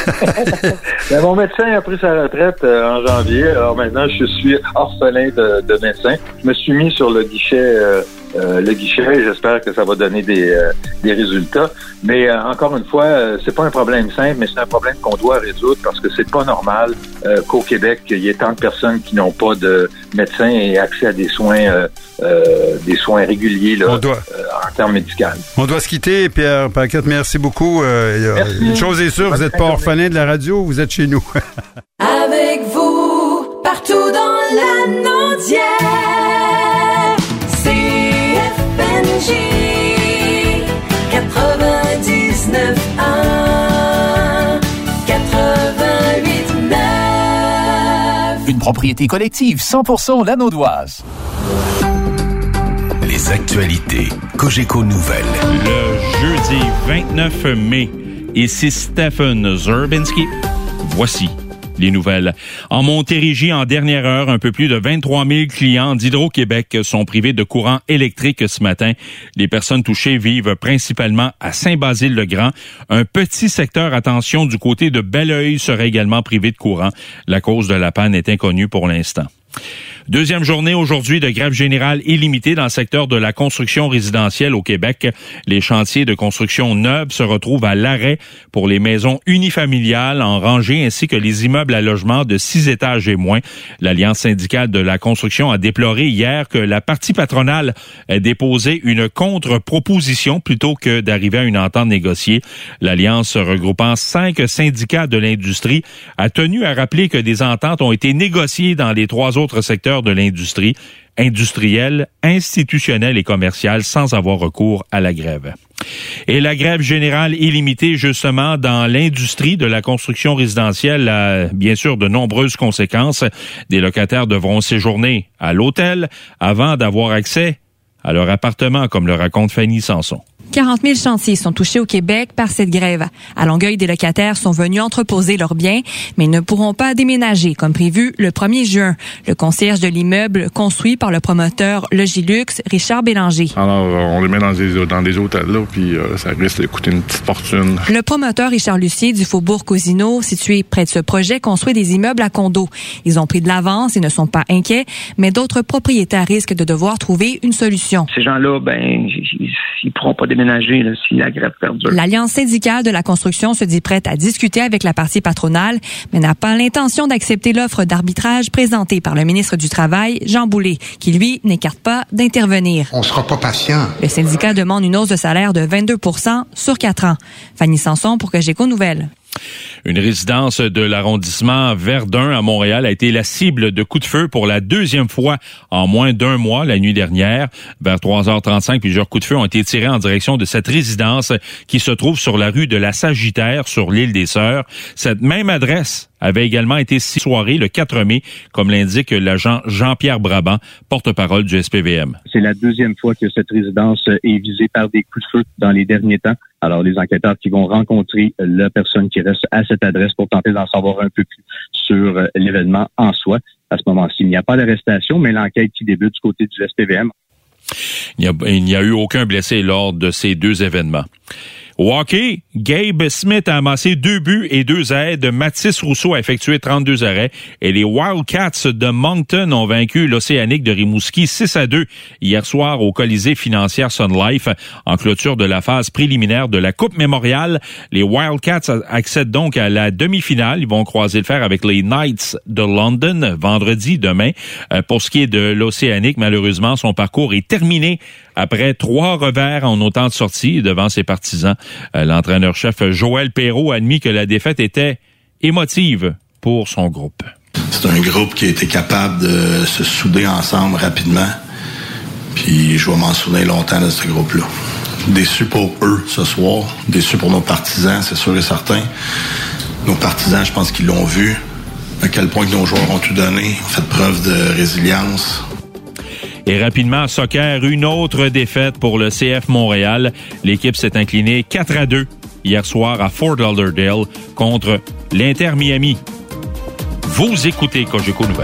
Ben, mon médecin a pris sa retraite euh, en janvier. Alors maintenant, je suis orphelin de, de médecin. Je me suis mis sur le guichet, euh, euh, le guichet. Et j'espère que ça va donner des, euh, des résultats. Mais euh, encore une fois, euh, c'est pas un problème simple, mais c'est un problème qu'on doit résoudre parce que c'est pas normal euh, qu'au Québec il y ait tant de personnes qui n'ont pas de médecin et accès à des soins, euh, euh, des soins réguliers là, doit, euh, en termes médicaux. On doit se quitter, Pierre Paquette. Merci beaucoup. Euh, Merci. Une chose est sûre, vous n'êtes pas orphelin de la radio, vous êtes chez nous. Avec vous, partout dans la Naudière, C F N J quatre-vingt-dix-neuf un, quatre-vingt-huit neuf. Une propriété collective cent pour cent lanaudoise. Les actualités Cogeco Nouvelles. Le jeudi vingt-neuf mai, ici Stephen Zerbinski. Voici les nouvelles. En Montérégie, en dernière heure, un peu plus de vingt-trois mille clients d'Hydro-Québec sont privés de courant électrique ce matin. Les personnes touchées vivent principalement à Saint-Basile-le-Grand. Un petit secteur, attention, du côté de Belleuil serait également privé de courant. La cause de la panne est inconnue pour l'instant. Deuxième journée aujourd'hui de grève générale illimitée dans le secteur de la construction résidentielle au Québec. Les chantiers de construction neuve se retrouvent à l'arrêt pour les maisons unifamiliales en rangée ainsi que les immeubles à logement de six étages et moins. L'Alliance syndicale de la construction a déploré hier que la partie patronale ait déposé une contre-proposition plutôt que d'arriver à une entente négociée. L'Alliance, regroupant cinq syndicats de l'industrie, a tenu à rappeler que des ententes ont été négociées dans les trois autres secteurs de l'industrie, industrielle, institutionnelle et commerciale, sans avoir recours à la grève. Et la grève générale illimitée, justement, dans l'industrie de la construction résidentielle a bien sûr de nombreuses conséquences. Des locataires devront séjourner à l'hôtel avant d'avoir accès à leur appartement, comme le raconte Fanny Sanson. quarante mille chantiers sont touchés au Québec par cette grève. À Longueuil, des locataires sont venus entreposer leurs biens, mais ne pourront pas déménager comme prévu le premier juin. Le concierge de l'immeuble construit par le promoteur Logilux, Richard Bélanger. Alors, on les met dans des, dans des hôtels, là, puis euh, ça risque de coûter une petite fortune. Le promoteur Richard Lucier du Faubourg Cousineau, situé près de ce projet, construit des immeubles à condos. Ils ont pris de l'avance et ne sont pas inquiets, mais d'autres propriétaires risquent de devoir trouver une solution. Ces gens-là, ben, ils, ils pourront pas déménager là, si la grève perdure. L'Alliance syndicale de la construction se dit prête à discuter avec la partie patronale, mais n'a pas l'intention d'accepter l'offre d'arbitrage présentée par le ministre du Travail, Jean Boulet, qui, lui, n'écarte pas d'intervenir. On sera pas patient. Le syndicat demande une hausse de salaire de vingt-deux pour cent sur quatre ans. Fanny Sanson pour Cogeco Nouvelles. Une résidence de l'arrondissement Verdun à Montréal a été la cible de coups de feu pour la deuxième fois en moins d'un mois la nuit dernière. Vers trois heures trente-cinq, plusieurs coups de feu ont été tirés en direction de cette résidence qui se trouve sur la rue de la Sagittaire sur l'île des Sœurs. Cette même adresse avait également été six soirées le quatre mai, comme l'indique l'agent Jean-Pierre Brabant, porte-parole du S P V M. C'est la deuxième fois que cette résidence est visée par des coups de feu dans les derniers temps. Alors, les enquêteurs qui vont rencontrer la personne qui reste à cette adresse pour tenter d'en savoir un peu plus sur l'événement en soi. À ce moment-ci, il n'y a pas d'arrestation, mais l'enquête qui débute du côté du S P V M. Il n'y a, il n'y a eu aucun blessé lors de ces deux événements. Au hockey, Gabe Smith a amassé deux buts et deux aides. Mathis Rousseau a effectué trente-deux arrêts. Et les Wildcats de Moncton ont vaincu l'Océanique de Rimouski six à deux hier soir au Colisée financière Sun Life en clôture de la phase préliminaire de la Coupe Mémoriale. Les Wildcats accèdent donc à la demi-finale. Ils vont croiser le fer avec les Knights de London vendredi, demain. Pour ce qui est de l'Océanique, malheureusement, son parcours est terminé après trois revers en autant de sorties devant ses partisans. L'entraîneur-chef Joël Perreault a admis que la défaite était émotive pour son groupe. C'est un groupe qui a été capable de se souder ensemble rapidement. Puis je vais m'en souvenir longtemps de ce groupe-là. Déçu pour eux ce soir, déçu pour nos partisans, c'est sûr et certain. Nos partisans, je pense qu'ils l'ont vu, à quel point que nos joueurs ont tout donné, ont fait preuve de résilience. Et rapidement, soccer, une autre défaite pour le C F Montréal. L'équipe s'est inclinée quatre à deux hier soir à Fort Lauderdale contre l'Inter Miami. Vous écoutez Cogeco Nouvelles.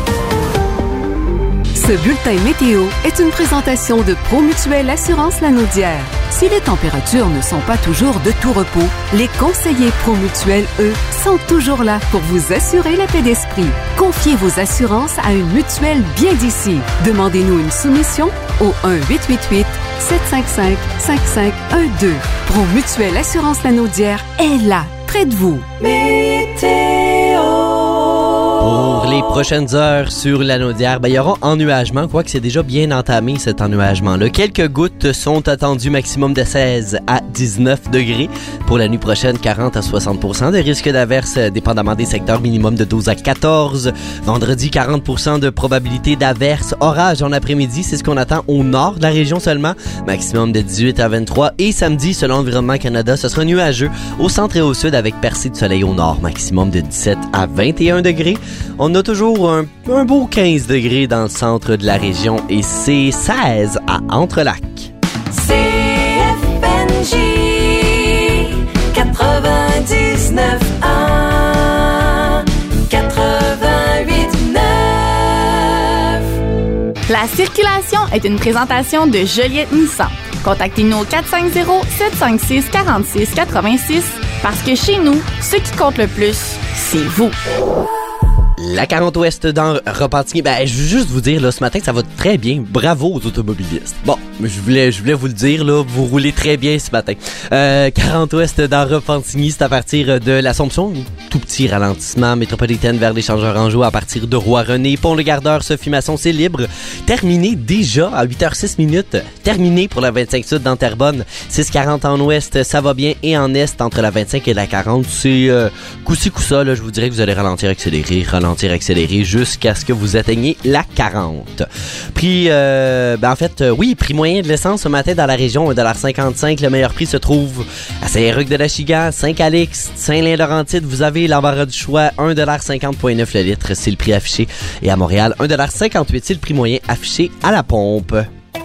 Ce bulletin météo est une présentation de Promutuelle Assurance Lanaudière. Si les températures ne sont pas toujours de tout repos, les conseillers Promutuelle, eux, sont toujours là pour vous assurer la paix d'esprit. Confiez vos assurances à une mutuelle bien d'ici. Demandez-nous une soumission au un huit huit huit sept cinq cinq cinq cinq un deux. Promutuelle Assurance Lanaudière est là, près de vous. Météo. Pour les prochaines heures sur l'Anaudière, ben, il y aura ennuagement, quoique c'est déjà bien entamé cet ennuagement-là. Quelques gouttes sont attendues, maximum de seize à dix-neuf degrés. Pour la nuit prochaine, quarante à soixante pour cent de risque d'averse, dépendamment des secteurs, minimum de douze à quatorze. Vendredi, quarante pour cent de probabilité d'averse. Orage en après-midi, c'est ce qu'on attend au nord de la région seulement. Maximum de dix-huit à vingt-trois. Et samedi, selon Environnement Canada, ce sera nuageux au centre et au sud avec percée de soleil au nord. Maximum de dix-sept à vingt et un degrés. On a toujours un, un beau quinze degrés dans le centre de la région et c'est seize à Entrelac. C F N J quatre-vingt-dix-neuf un circulation est une présentation de Joliette Nissan. Contactez-nous au quatre cinq zéro, sept cinq six, quatre six huit six parce que chez nous, ce qui compte le plus, c'est vous. La quarante ouest dans Repentigny. Ben, je veux juste vous dire, là, ce matin, ça va très bien. Bravo aux automobilistes. Bon, je voulais, je voulais vous le dire, là, vous roulez très bien ce matin. Euh, quarante ouest dans Repentigny, c'est à partir de l'Assomption. Tout petit ralentissement métropolitaine vers l'échangeur Anjou à partir de Roi-René. Pont-le-Gardeur, Sophie Masson, c'est libre. Terminé déjà à huit heures six minutes. Terminé pour la vingt-cinq sud dans Terrebonne. six quarante en ouest, ça va bien. Et en est, entre la vingt-cinq et la quarante, c'est euh, coup-ci, coup-ça, là, je vous dirais que vous allez ralentir, accélérer, ralentir, accélérer jusqu'à ce que vous atteigniez la quarante. Prix, euh, ben en fait, euh, oui, prix moyen de l'essence ce matin dans la région, un dollar cinquante-cinq. Le meilleur prix se trouve à Saint-Roch-de-la-Chigan, Saint-Calix, Saint-Lin-Laurentide. Vous avez l'embarras du choix, un dollar cinquante virgule neuf le litre, c'est le prix affiché. Et à Montréal, un dollar cinquante-huit, c'est le prix moyen affiché à la pompe.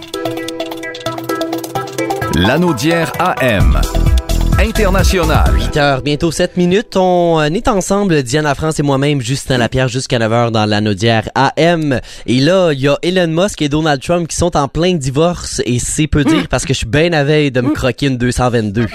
Lanaudière A M. International. huit heures, bientôt sept minutes. On est ensemble, Diane Lafrance et moi-même, Justin Lapierre, jusqu'à neuf heures dans l'Anaudière A M. Et là, il y a Elon Musk et Donald Trump qui sont en plein divorce. Et c'est peu dire parce que je suis bien à veille de me croquer une deux cent vingt-deux.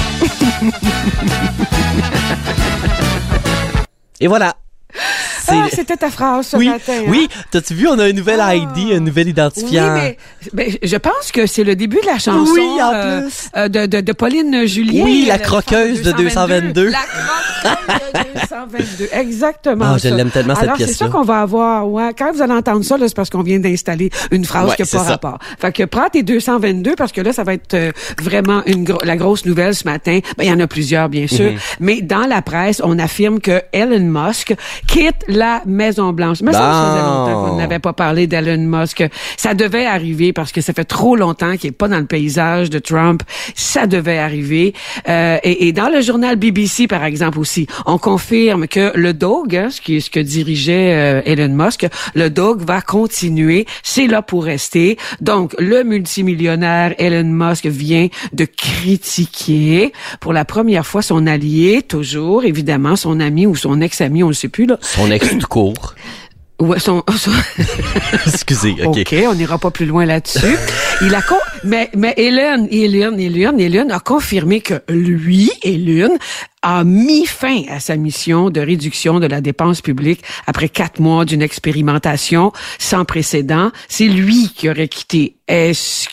Et voilà. Ah, c'était ta phrase ce oui, matin. Hein? Oui, t'as-tu vu, on a une nouvelle ah. I D, un nouvel identifiant. Oui, mais, mais je pense que c'est le début de la chanson oui, en euh, plus. Euh, de, de, de Pauline Julien. Oui, la croqueuse de deux cent vingt-deux. La croqueuse de deux cent vingt-deux, exactement. Oh, je l'aime tellement cette Alors, pièce-là. c'est ça qu'on va avoir. Ouais. Quand vous allez entendre ça, là, c'est parce qu'on vient d'installer une phrase ouais, qui n'a pas ça. rapport. Fait que prends tes deux cent vingt-deux parce que là, ça va être euh, vraiment une gro- la grosse nouvelle ce matin. Ben, il y en a plusieurs, bien sûr. Mm-hmm. Mais dans la presse, on affirme que Elon Musk quitte la Maison-Blanche. Mais ça, ça faisait longtemps qu'on n'avait pas parlé d'Elon Musk. Ça devait arriver parce que ça fait trop longtemps qu'il n'est pas dans le paysage de Trump. Ça devait arriver. Euh, et, et dans le journal B B C, par exemple, aussi, on confirme que le Dog, hein, ce, qui, ce que dirigeait euh, Elon Musk, le Dog va continuer. C'est là pour rester. Donc, le multimillionnaire Elon Musk vient de critiquer pour la première fois son allié, toujours, évidemment, son ami ou son ex-ami, on ne sait plus, là. Son ex tout court. Ouais, son, son... Excusez, ok. Ok, on n'ira pas plus loin là-dessus. Il a con... mais mais Elon, Elon, Elon, Elon a confirmé que lui, Elon, a mis fin à sa mission de réduction de la dépense publique après quatre mois d'une expérimentation sans précédent. C'est lui qui aurait quitté. Est-ce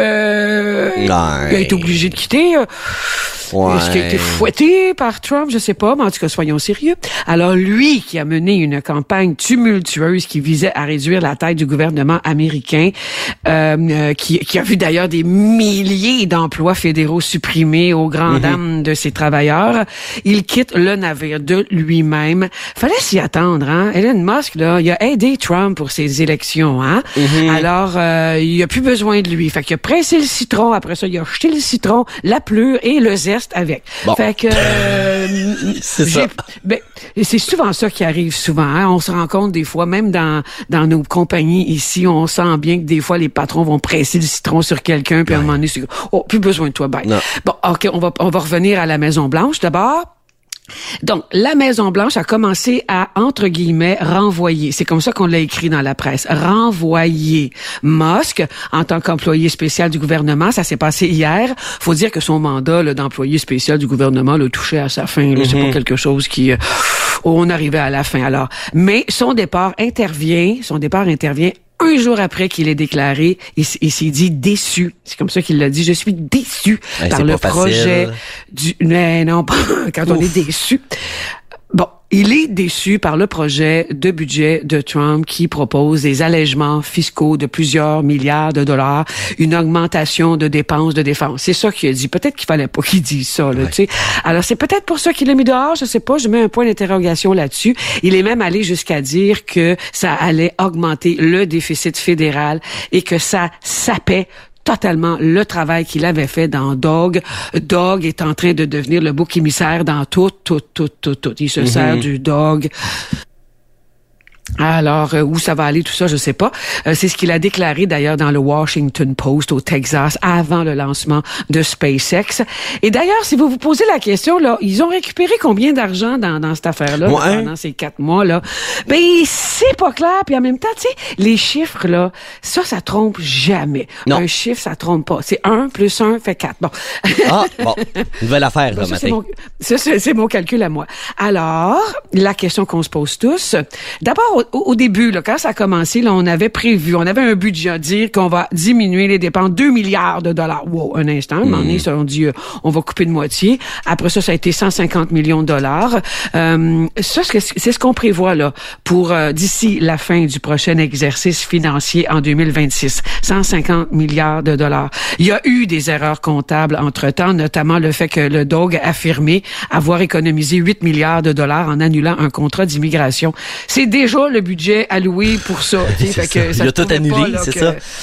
que ouais. il a été obligé de quitter? Ouais. Est-ce qu'il a été fouetté par Trump? Je sais pas, mais en tout cas, soyons sérieux. Alors, lui qui a mené une campagne tumultueuse qui visait à réduire la taille du gouvernement américain, euh, euh, qui, qui a vu d'ailleurs des milliers d'emplois fédéraux supprimés aux grandes mm-hmm. dames de ses travailleurs, il quitte le navire de lui-même. Fallait s'y attendre, hein? Elon Musk, là, il a aidé Trump pour ses élections, hein? Mm-hmm. Alors, euh, il a plus besoin de lui. Fait qu'il a pressé le citron, après ça, il a jeté le citron, la pleure et le zeste avec. Bon. Fait que euh, c'est ça. Ben, c'est souvent ça qui arrive souvent. Hein? On se rend compte des fois, même dans dans nos compagnies ici, on sent bien que des fois les patrons vont presser le citron sur quelqu'un, puis ouais. à un moment donné, c'est oh plus besoin de toi, bye. Non. Bon, ok, on va on va revenir à la Maison Blanche d'abord. Donc, la Maison-Blanche a commencé à, entre guillemets, renvoyer. C'est comme ça qu'on l'a écrit dans la presse. Renvoyer Musk en tant qu'employé spécial du gouvernement. Ça s'est passé hier. Faut dire que son mandat là, d'employé spécial du gouvernement le touchait à sa fin. Là. Mm-hmm. C'est pas quelque chose qui... Euh, on arrivait à la fin, alors. Mais son départ intervient, son départ intervient un jour après qu'il ait déclaré, il, il s'est dit déçu. C'est comme ça qu'il l'a dit. Je suis déçu hey, par le projet du... Mais non, quand Ouf. on est déçu... Bon, il est déçu par le projet de budget de Trump qui propose des allègements fiscaux de plusieurs milliards de dollars, une augmentation de dépenses de défense. C'est ça qu'il a dit. Peut-être qu'il fallait pas qu'il dise ça, là, ouais. tu sais. Alors, c'est peut-être pour ça qu'il l'a mis dehors, je sais pas, je mets un point d'interrogation là-dessus. Il est même allé jusqu'à dire que ça allait augmenter le déficit fédéral et que ça sapait totalement le travail qu'il avait fait dans Dog. Dog est en train de devenir le bouc émissaire dans tout, tout, tout, tout, tout. Il se mm-hmm. sert du Dog Alors, euh, où ça va aller, tout ça, je sais pas. Euh, c'est ce qu'il a déclaré d'ailleurs dans le Washington Post au Texas avant le lancement de SpaceX. Et d'ailleurs, si vous vous posez la question, là, ils ont récupéré combien d'argent dans, dans cette affaire-là ouais. là, pendant ces quatre mois-là? Ben, c'est pas clair. Puis en même temps, tu sais, les chiffres, là, ça, ça trompe jamais. Non. Un chiffre, ça trompe pas. C'est un plus un fait quatre. Bon. Ah, bon. Nouvelle affaire, là, ça, matin. C'est mon, ça, c'est, c'est mon calcul à moi. Alors, la question qu'on se pose tous, d'abord, Au, au début, là, quand ça a commencé, là, on avait prévu, on avait un budget à dire qu'on va diminuer les dépenses deux milliards de dollars. Wow, un instant, à un moment donné, ça, on dit, euh, on va couper de moitié. Après ça, ça a été cent cinquante millions de dollars. Euh, ça, c'est, c'est ce qu'on prévoit là pour euh, d'ici la fin du prochain exercice financier en deux mille vingt-six. cent cinquante milliards de dollars. Il y a eu des erreurs comptables entre-temps, notamment le fait que le D O G a affirmé avoir économisé huit milliards de dollars en annulant un contrat d'immigration. C'est déjà le budget alloué pour ça. Fait que ça il a tout annulé, pas, c'est que...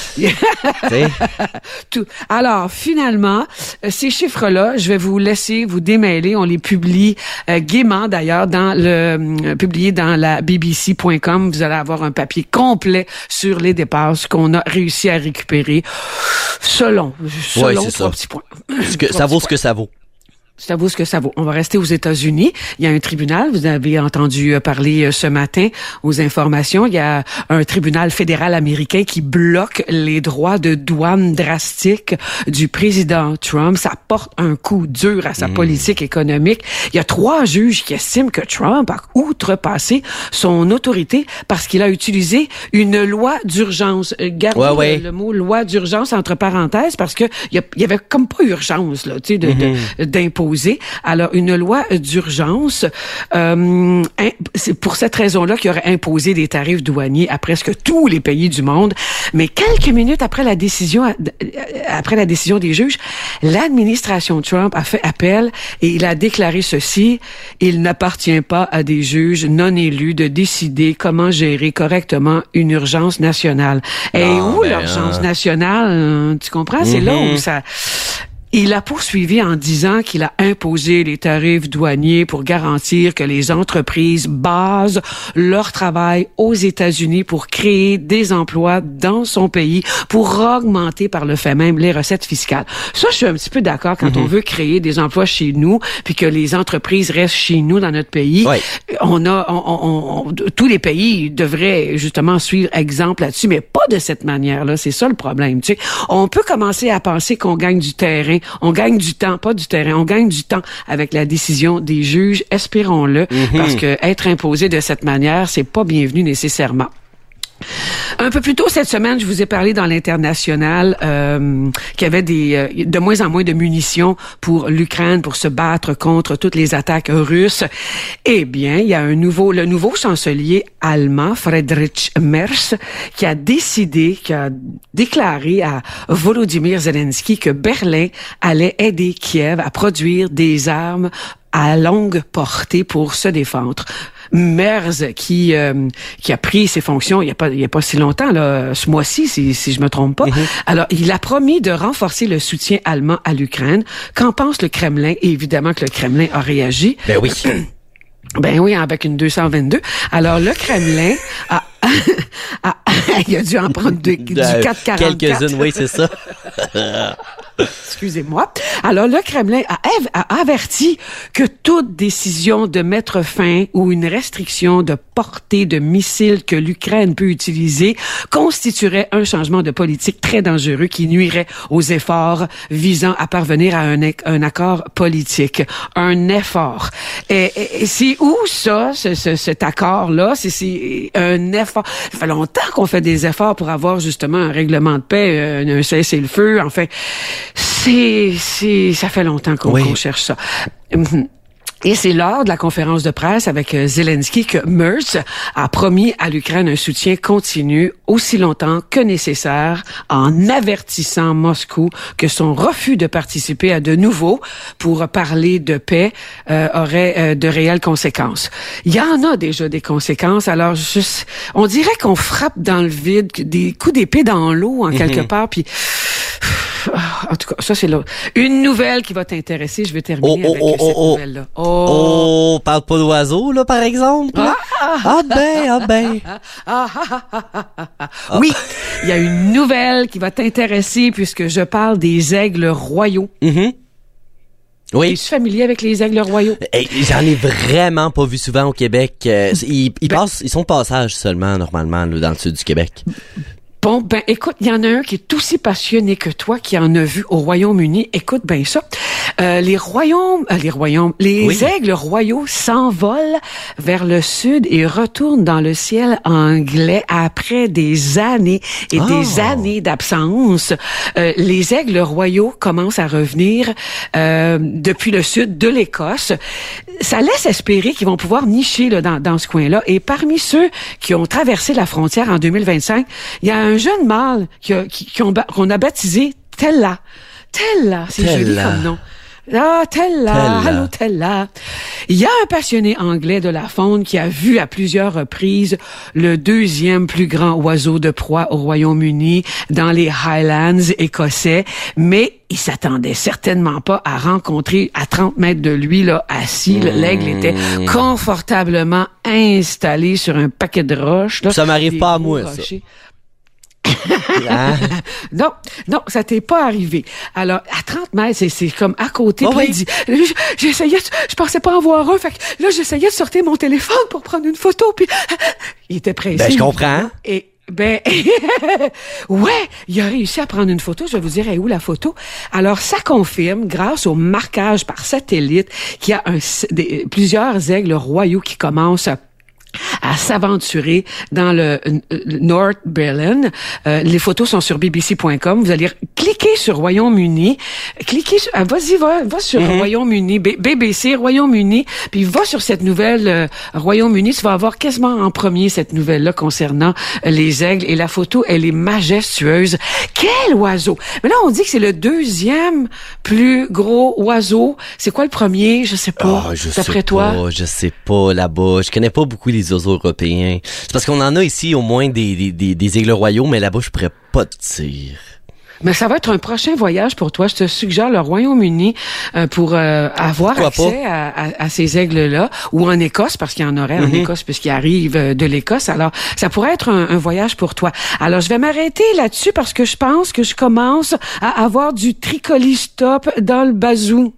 ça. tout. Alors, finalement, ces chiffres-là, je vais vous laisser vous démêler. On les publie euh, gaiement, d'ailleurs, dans le euh, publié dans la B B C point com. Vous allez avoir un papier complet sur les dépenses qu'on a réussi à récupérer selon, selon ouais, trois ça. petits points. Ce que, ça vaut ce que ça vaut. Ça vaut ce que ça vaut. On va rester aux États-Unis. Il y a un tribunal, vous avez entendu parler ce matin aux informations, il y a un tribunal fédéral américain qui bloque les droits de douane drastiques du président Trump. Ça porte un coup dur à sa mmh. politique économique. Il y a trois juges qui estiment que Trump a outrepassé son autorité parce qu'il a utilisé une loi d'urgence. Gardez ouais, ouais. Le, le mot loi d'urgence entre parenthèses parce que il y, y avait comme pas urgence là, tu sais, de, mmh. de, d'imposer. Alors, une loi d'urgence, euh, c'est pour cette raison-là qu'il aurait imposé des tarifs douaniers à presque tous les pays du monde. Mais quelques minutes après la décision, après la décision des juges, l'administration Trump a fait appel et il a déclaré ceci: il n'appartient pas à des juges non élus de décider comment gérer correctement une urgence nationale. Et non, où ben, l'urgence euh... nationale, tu comprends? C'est mm-hmm. là où ça... Il a poursuivi en disant qu'il a imposé les tarifs douaniers pour garantir que les entreprises basent leur travail aux États-Unis pour créer des emplois dans son pays, pour augmenter par le fait même les recettes fiscales. Ça, je suis un petit peu d'accord quand mm-hmm. on veut créer des emplois chez nous, puis que les entreprises restent chez nous dans notre pays. Ouais. On a, on, on, on, tous les pays devraient justement suivre exemple là-dessus, mais pas de cette manière-là. C'est ça le problème. Tu sais, on peut commencer à penser qu'on gagne du terrain. On gagne du temps, pas du terrain, on gagne du temps avec la décision des juges, espérons-le, mm-hmm. parce que être imposé de cette manière, c'est pas bienvenu nécessairement. Un peu plus tôt cette semaine, je vous ai parlé dans l'international euh, qu'il y avait des euh, de moins en moins de munitions pour l'Ukraine pour se battre contre toutes les attaques russes. Eh bien, il y a un nouveau le nouveau chancelier allemand Friedrich Merz qui a décidé, qui a déclaré à Volodymyr Zelensky que Berlin allait aider Kiev à produire des armes à longue portée pour se défendre. Merz qui euh, qui a pris ses fonctions il y a pas il y a pas si longtemps là, ce mois-ci si si je me trompe pas. Mm-hmm. Alors, il a promis de renforcer le soutien allemand à l'Ukraine. Qu'en pense le Kremlin? Et évidemment que le Kremlin a réagi. Ben oui. Ben oui, avec une deux cent vingt-deux. Alors, le Kremlin a... a il a dû en prendre du, du quatre cent quarante-quatre. Quelques-unes, oui, c'est ça. Excusez-moi. Alors, le Kremlin a, a averti que toute décision de mettre fin ou une restriction de portée de missiles que l'Ukraine peut utiliser constituerait un changement de politique très dangereux qui nuirait aux efforts visant à parvenir à un, un accord politique. Un effort. Et, et, et c'est où ça, ce, ce, cet accord-là? C'est, c'est un effort. Ça fait longtemps qu'on fait des efforts pour avoir justement un règlement de paix, un, un cessez-le-feu. En fait, c'est, c'est, ça fait longtemps qu'on, oui. qu'on cherche ça. Et c'est lors de la conférence de presse avec Zelensky que Merz a promis à l'Ukraine un soutien continu aussi longtemps que nécessaire, en avertissant Moscou que son refus de participer à de nouveau pour parler de paix euh, aurait euh, de réelles conséquences. Il y en a déjà des conséquences. Alors, juste, on dirait qu'on frappe dans le vide, des coups d'épée dans l'eau en quelque mm-hmm. part, puis En tout cas, ça, c'est l'autre. Une nouvelle qui va t'intéresser. Je vais terminer Oh, avec oh, cette oh, oh. nouvelle-là. Oh. oh, parle pas d'oiseaux, là, par exemple. Ah, ah ben, ah ben. Ah, ah, ah, ah, ah, ah. Oui, il y a une nouvelle qui va t'intéresser puisque je parle des aigles royaux. Mm-hmm. Oui. Es-tu familier avec les aigles royaux? Hey, j'en ai vraiment pas vu souvent au Québec. Euh, ils, ils, ben, passent, ils sont de passage seulement, normalement, là, dans le sud du Québec. Bon, ben écoute, il y en a un qui est aussi passionné que toi, qui en a vu au Royaume-Uni. Écoute bien ça. Euh, les royaumes, euh, les royaumes, les oui. aigles royaux s'envolent vers le sud et retournent dans le ciel anglais après des années et oh. des années d'absence. Euh, les aigles royaux commencent à revenir euh, depuis le sud de l'Écosse. Ça laisse espérer qu'ils vont pouvoir nicher là, dans, dans ce coin-là. Et parmi ceux qui ont traversé la frontière en deux mille vingt-cinq, il y a un jeune mâle qui a, qui, qui ont, qu'on a baptisé Tella. Tella, c'est Tella. Joli comme nom. Ah, Tella, allô Tella. Il y a un passionné anglais de la faune qui a vu à plusieurs reprises le deuxième plus grand oiseau de proie au Royaume-Uni dans les Highlands écossais, mais il s'attendait certainement pas à rencontrer à trente mètres de lui, là, assis. Mmh. L'aigle était confortablement installé sur un paquet de roches. Là, ça m'arrive pas à moi, rochers. Ça. Ah. non, non, ça t'est pas arrivé. Alors, à trente mètres, c'est, c'est comme à côté. Oh, puis oui. il dit, j'essayais, de, je pensais pas en voir un. Fait que là, j'essayais de sortir mon téléphone pour prendre une photo. Puis il était pressé. Ben, je comprends. Et ben, ouais, il a réussi à prendre une photo. Je vais vous dire, est où la photo? Alors, ça confirme, grâce au marquage par satellite, qu'il y a un, des, plusieurs aigles royaux qui commencent à à s'aventurer dans le, le North Berlin. Euh, les photos sont sur b b c point com. Vous allez cliquer sur Royaume-Uni. Cliquez sur, ah, vas-y, va, va sur mm-hmm. Royaume-Uni, B- BBC, Royaume-Uni, puis va sur cette nouvelle euh, Royaume-Uni. Tu vas avoir quasiment en premier cette nouvelle-là concernant euh, les aigles. Et la photo, elle est majestueuse. Quel oiseau! Mais là, on dit que c'est le deuxième plus gros oiseau. C'est quoi le premier? Je sais pas. Oh, je D'après sais toi? Pas, je sais pas là-bas. Je connais pas beaucoup les oiseaux européens. C'est parce qu'on en a ici au moins des, des, des, des aigles royaux, mais là-bas, je pourrais pas te dire. Mais ça va être un prochain voyage pour toi. Je te suggère le Royaume-Uni euh, pour euh, avoir Pourquoi accès à, à, à ces aigles-là, ou en Écosse, parce qu'il y en aurait mm-hmm. en Écosse, puisqu'ils arrivent de l'Écosse. Alors, ça pourrait être un, un voyage pour toi. Alors, je vais m'arrêter là-dessus parce que je pense que je commence à avoir du tricolistop dans le bazou.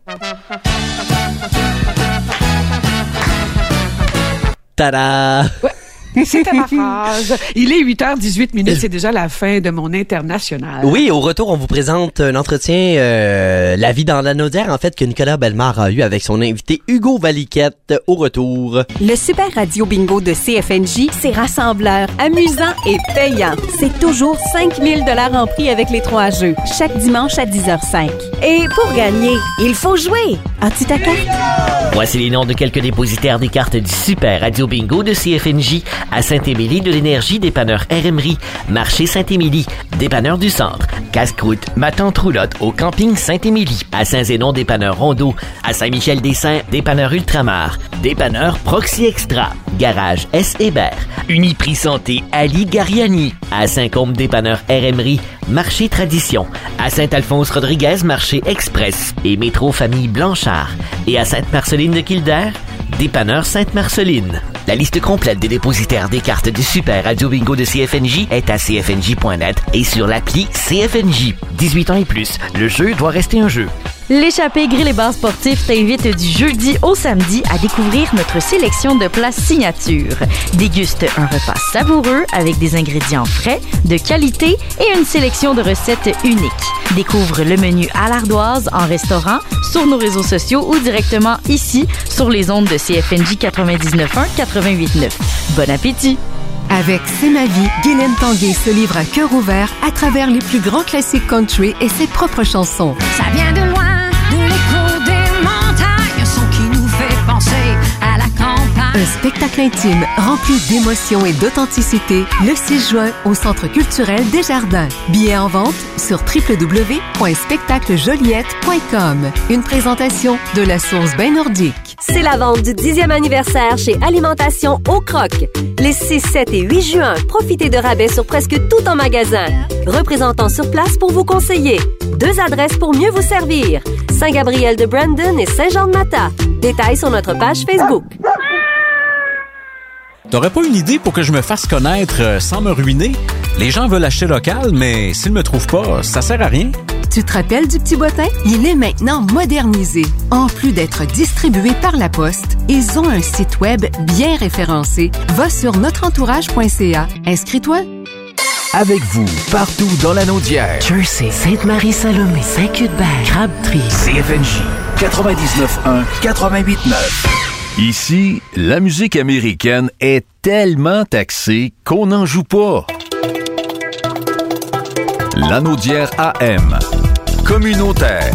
Tada! Ouais. C'était ma phrase. Il est huit heures dix-huit minutes, c'est déjà la fin de mon international. Oui, au retour, on vous présente un entretien, euh, La vie dans l'anodière, en fait, que Nicolas Bellemare a eu avec son invité Hugo Valiquette au retour. Le Super Radio Bingo de C F N J, c'est rassembleur, amusant et payant. C'est toujours cinq mille dollars en prix avec les trois jeux, chaque dimanche à dix heures cinq. Et pour gagner, il faut jouer. As-tu ta carte? Voici les noms de quelques dépositaires des cartes du Super Radio Bingo de C F N J. À Saint-Émilie de l'Énergie, dépanneur R M R I, Marché Saint-Émilie, dépanneur du Centre, Casse-Croûte, ma tante Roulotte au camping Saint-Émilie, à Saint-Zénon, dépanneur Rondeau, à Saint-Michel-des-Saints, dépanneur Ultramar, dépanneur Proxy Extra, garage S. Hébert, Uniprix Santé Ali Gariani, à Saint-Côme, dépanneur R M R I, Marché Tradition, à Saint-Alphonse-Rodriguez, Marché Express et Métro Famille Blanchard, et à Sainte-Marceline de Kildare, dépanneur Sainte-Marceline. La liste complète des dépositaires des cartes du Super Radio Bingo de C F N J est à c f n j point net et sur l'appli C F N J. dix-huit ans et plus, le jeu doit rester un jeu. L'échappée Grill et Bar Sportif t'invite du jeudi au samedi à découvrir notre sélection de plats signature. Déguste un repas savoureux avec des ingrédients frais, de qualité et une sélection de recettes uniques. Découvre le menu à l'ardoise en restaurant, sur nos réseaux sociaux ou directement ici sur les ondes de C F N J quatre-vingt-dix-neuf un quatre-vingt-huit neuf. Bon appétit! Avec C'est ma vie, Guylaine Tanguay se livre à cœur ouvert à travers les plus grands classiques country et ses propres chansons. Ça vient de loin, de l'écho des montagnes, son qui nous fait penser à la campagne. Un spectacle spectacle intime rempli d'émotion et d'authenticité le six juin au Centre culturel Desjardins. Billets en vente sur w w w point spectacle joliette point com. Une présentation de la Source Bain Nordique. C'est la vente du dixième anniversaire chez Alimentation Au Croc. Les six, sept et huit juin, profitez de rabais sur presque tout en magasin. Représentant sur place pour vous conseiller. Deux adresses pour mieux vous servir. Saint-Gabriel-de-Brandon et Saint-Jean-de-Mata. Détails sur notre page Facebook. T'aurais pas une idée pour que je me fasse connaître euh, sans me ruiner? Les gens veulent acheter local, mais s'ils me trouvent pas, ça sert à rien. Tu te rappelles du Petit Bottin? Il est maintenant modernisé. En plus d'être distribué par la Poste, ils ont un site web bien référencé. Va sur notre entourage point c a. Inscris-toi. Avec vous, partout dans la Naudière. Jersey, Sainte-Marie-Salomé, Saint-Cuthbert, Crabtree. C F N J, quatre-vingt-dix-neuf un, quatre-vingt-huit neuf. Ici, la musique américaine est tellement taxée qu'on n'en joue pas. La Naudière A M, communautaire.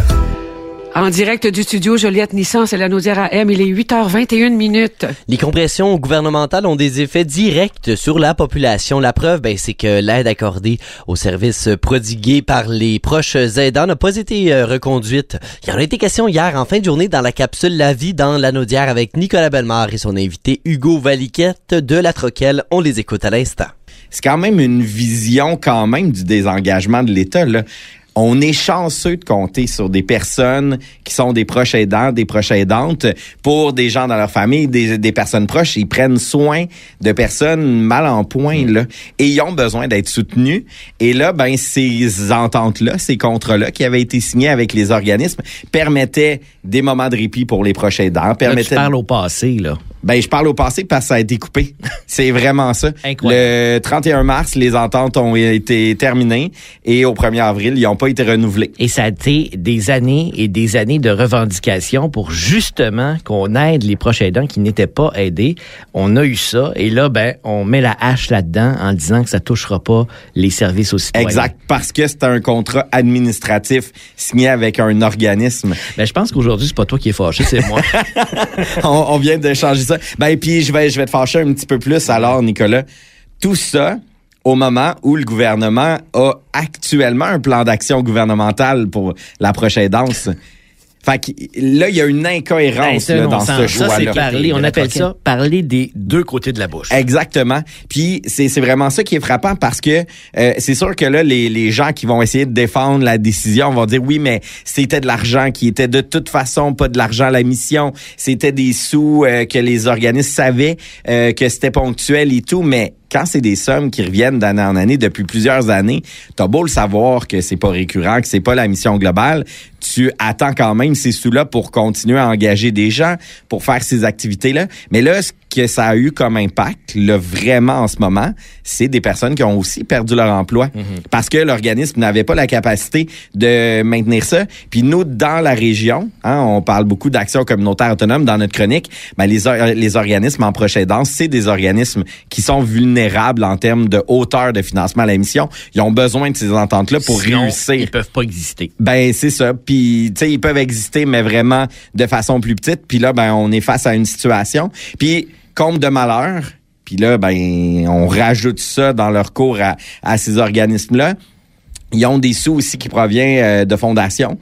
En direct du studio Joliette Nissan, c'est la Naudière A M, il est huit heures vingt et une minutes. Les compressions gouvernementales ont des effets directs sur la population. La preuve, ben, c'est que l'aide accordée aux services prodigués par les proches aidants n'a pas été euh, reconduite. Il y en a été question hier en fin de journée dans la capsule La Vie dans la Naudière avec Nicolas Bellemare et son invité Hugo Valiquette de La Troquelle. On les écoute à l'instant. C'est quand même une vision quand même du désengagement de l'État, là. On est chanceux de compter sur des personnes qui sont des proches aidants, des proches aidantes, pour des gens dans leur famille, des, des personnes proches. Ils prennent soin de personnes mal en point, là, et ils ont besoin d'être soutenus. Et là, ben, ces ententes-là, ces contrats-là qui avaient été signés avec les organismes permettaient des moments de répit pour les proches aidants. Permettaient... Là, tu parles au passé, là. Ben, je parle au passé parce que ça a été coupé. C'est vraiment ça. Incroyable. Le trente et un mars, les ententes ont été terminées et au premier avril, ils n'ont pas été renouvelés. Et ça a été des années et des années de revendications pour justement qu'on aide les proches aidants qui n'étaient pas aidés. On a eu ça et là, ben, on met la hache là-dedans en disant que ça touchera pas les services aux citoyens. Exact, parce que c'est un contrat administratif signé avec un organisme. Ben, je pense qu'aujourd'hui, c'est pas toi qui es fâché, c'est moi. on, on vient de changer ça. Ben, puis je vais, je vais te fâcher un petit peu plus alors, Nicolas. Tout ça, au moment où le gouvernement a actuellement un plan d'action gouvernemental pour la prochaine danse. Fait que là, il y a une incohérence ben, là, dans ce choix-là. Ça, c'est parler, on appelle ça parler des deux côtés de la bouche. Exactement. Puis c'est, c'est vraiment ça qui est frappant parce que euh, c'est sûr que là, les, les gens qui vont essayer de défendre la décision vont dire oui, mais c'était de l'argent qui était de toute façon pas de l'argent à la mission. C'était des sous euh, que les organismes savaient euh, que c'était ponctuel et tout, mais quand c'est des sommes qui reviennent d'année en année depuis plusieurs années, t'as beau le savoir que c'est pas récurrent, que c'est pas la mission globale, tu attends quand même ces sous-là pour continuer à engager des gens, pour faire ces activités-là. Mais là, ce que ça a eu comme impact, là, vraiment en ce moment, c'est des personnes qui ont aussi perdu leur emploi mm-hmm. parce que l'organisme n'avait pas la capacité de maintenir ça. Puis nous, dans la région, hein, on parle beaucoup d'actions communautaires autonomes dans notre chronique, ben les, or- les organismes en proche aidance, c'est des organismes qui sont vulnérables en termes de hauteur de financement à la mission. Ils ont besoin de ces ententes-là pour Sinon, réussir. Ils peuvent pas exister. Ben, c'est ça. Puis, tu sais, ils peuvent exister, mais vraiment de façon plus petite. Puis là, ben, on est face à une situation. Puis, comble de malheur, puis là, ben, on rajoute ça dans leur cours à, à ces organismes-là. Ils ont des sous aussi qui proviennent euh, de fondations.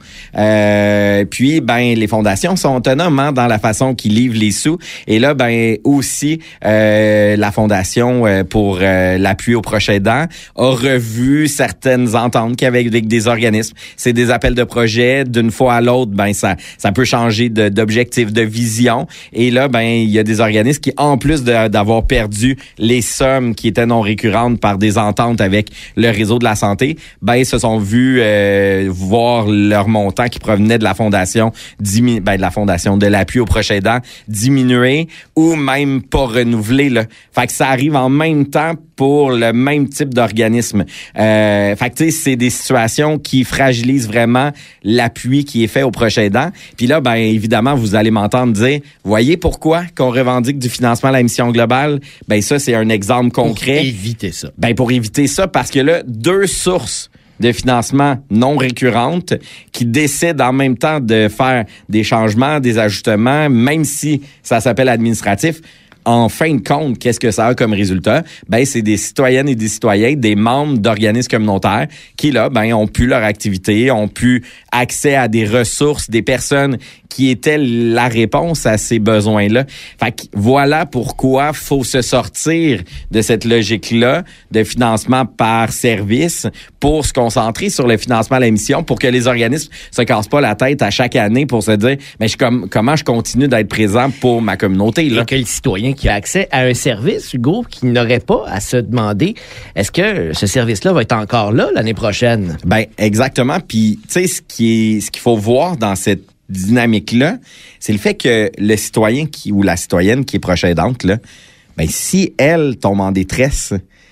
Euh, puis, ben, les fondations sont autonomes hein, dans la façon qu'ils livrent les sous. Et là, ben, aussi, euh, la fondation euh, pour euh, l'appui aux proches aidants a revu certaines ententes qu'il y avait avec des organismes. C'est des appels de projet. D'une fois à l'autre, ben, ça, ça peut changer de, d'objectif, de vision. Et là, ben, il y a des organismes qui, en plus de, d'avoir perdu les sommes qui étaient non récurrentes par des ententes avec le réseau de la santé, ben, se sont vus euh, voir leur montant qui provenait de la fondation diminu- ben de la fondation de l'appui aux proches aidants diminuer ou même pas renouveler là. Fait que ça arrive en même temps pour le même type d'organisme. Euh, fait que tu sais c'est des situations qui fragilisent vraiment l'appui qui est fait aux proches aidants. Puis là ben évidemment vous allez m'entendre dire voyez pourquoi qu'on revendique du financement à la mission globale. Ben ça c'est un exemple concret. Pour éviter ça. Ben pour éviter ça parce que là deux sources de financement non récurrentes qui décident en même temps de faire des changements, des ajustements, même si ça s'appelle administratif, en fin de compte, qu'est-ce que ça a comme résultat? Ben, c'est des citoyennes et des citoyens, des membres d'organismes communautaires qui, là, ben, ont pu leur activité, ont pu accès à des ressources, des personnes qui étaient la réponse à ces besoins-là. Fait que voilà pourquoi faut se sortir de cette logique-là de financement par service pour se concentrer sur le financement à la mission, pour que les organismes se cassent pas la tête à chaque année pour se dire, mais je, comme, comment je continue d'être présent pour ma communauté, là. Et que le citoyen qui a accès à un service, Hugo, qui n'aurait pas à se demander, est-ce que ce service-là va être encore là l'année prochaine? Ben, exactement. Puis, tu sais, ce qui est, ce qu'il faut voir dans cette dynamique-là, c'est le fait que le citoyen qui, ou la citoyenne qui est proche aidante, là, ben, si elle tombe en détresse,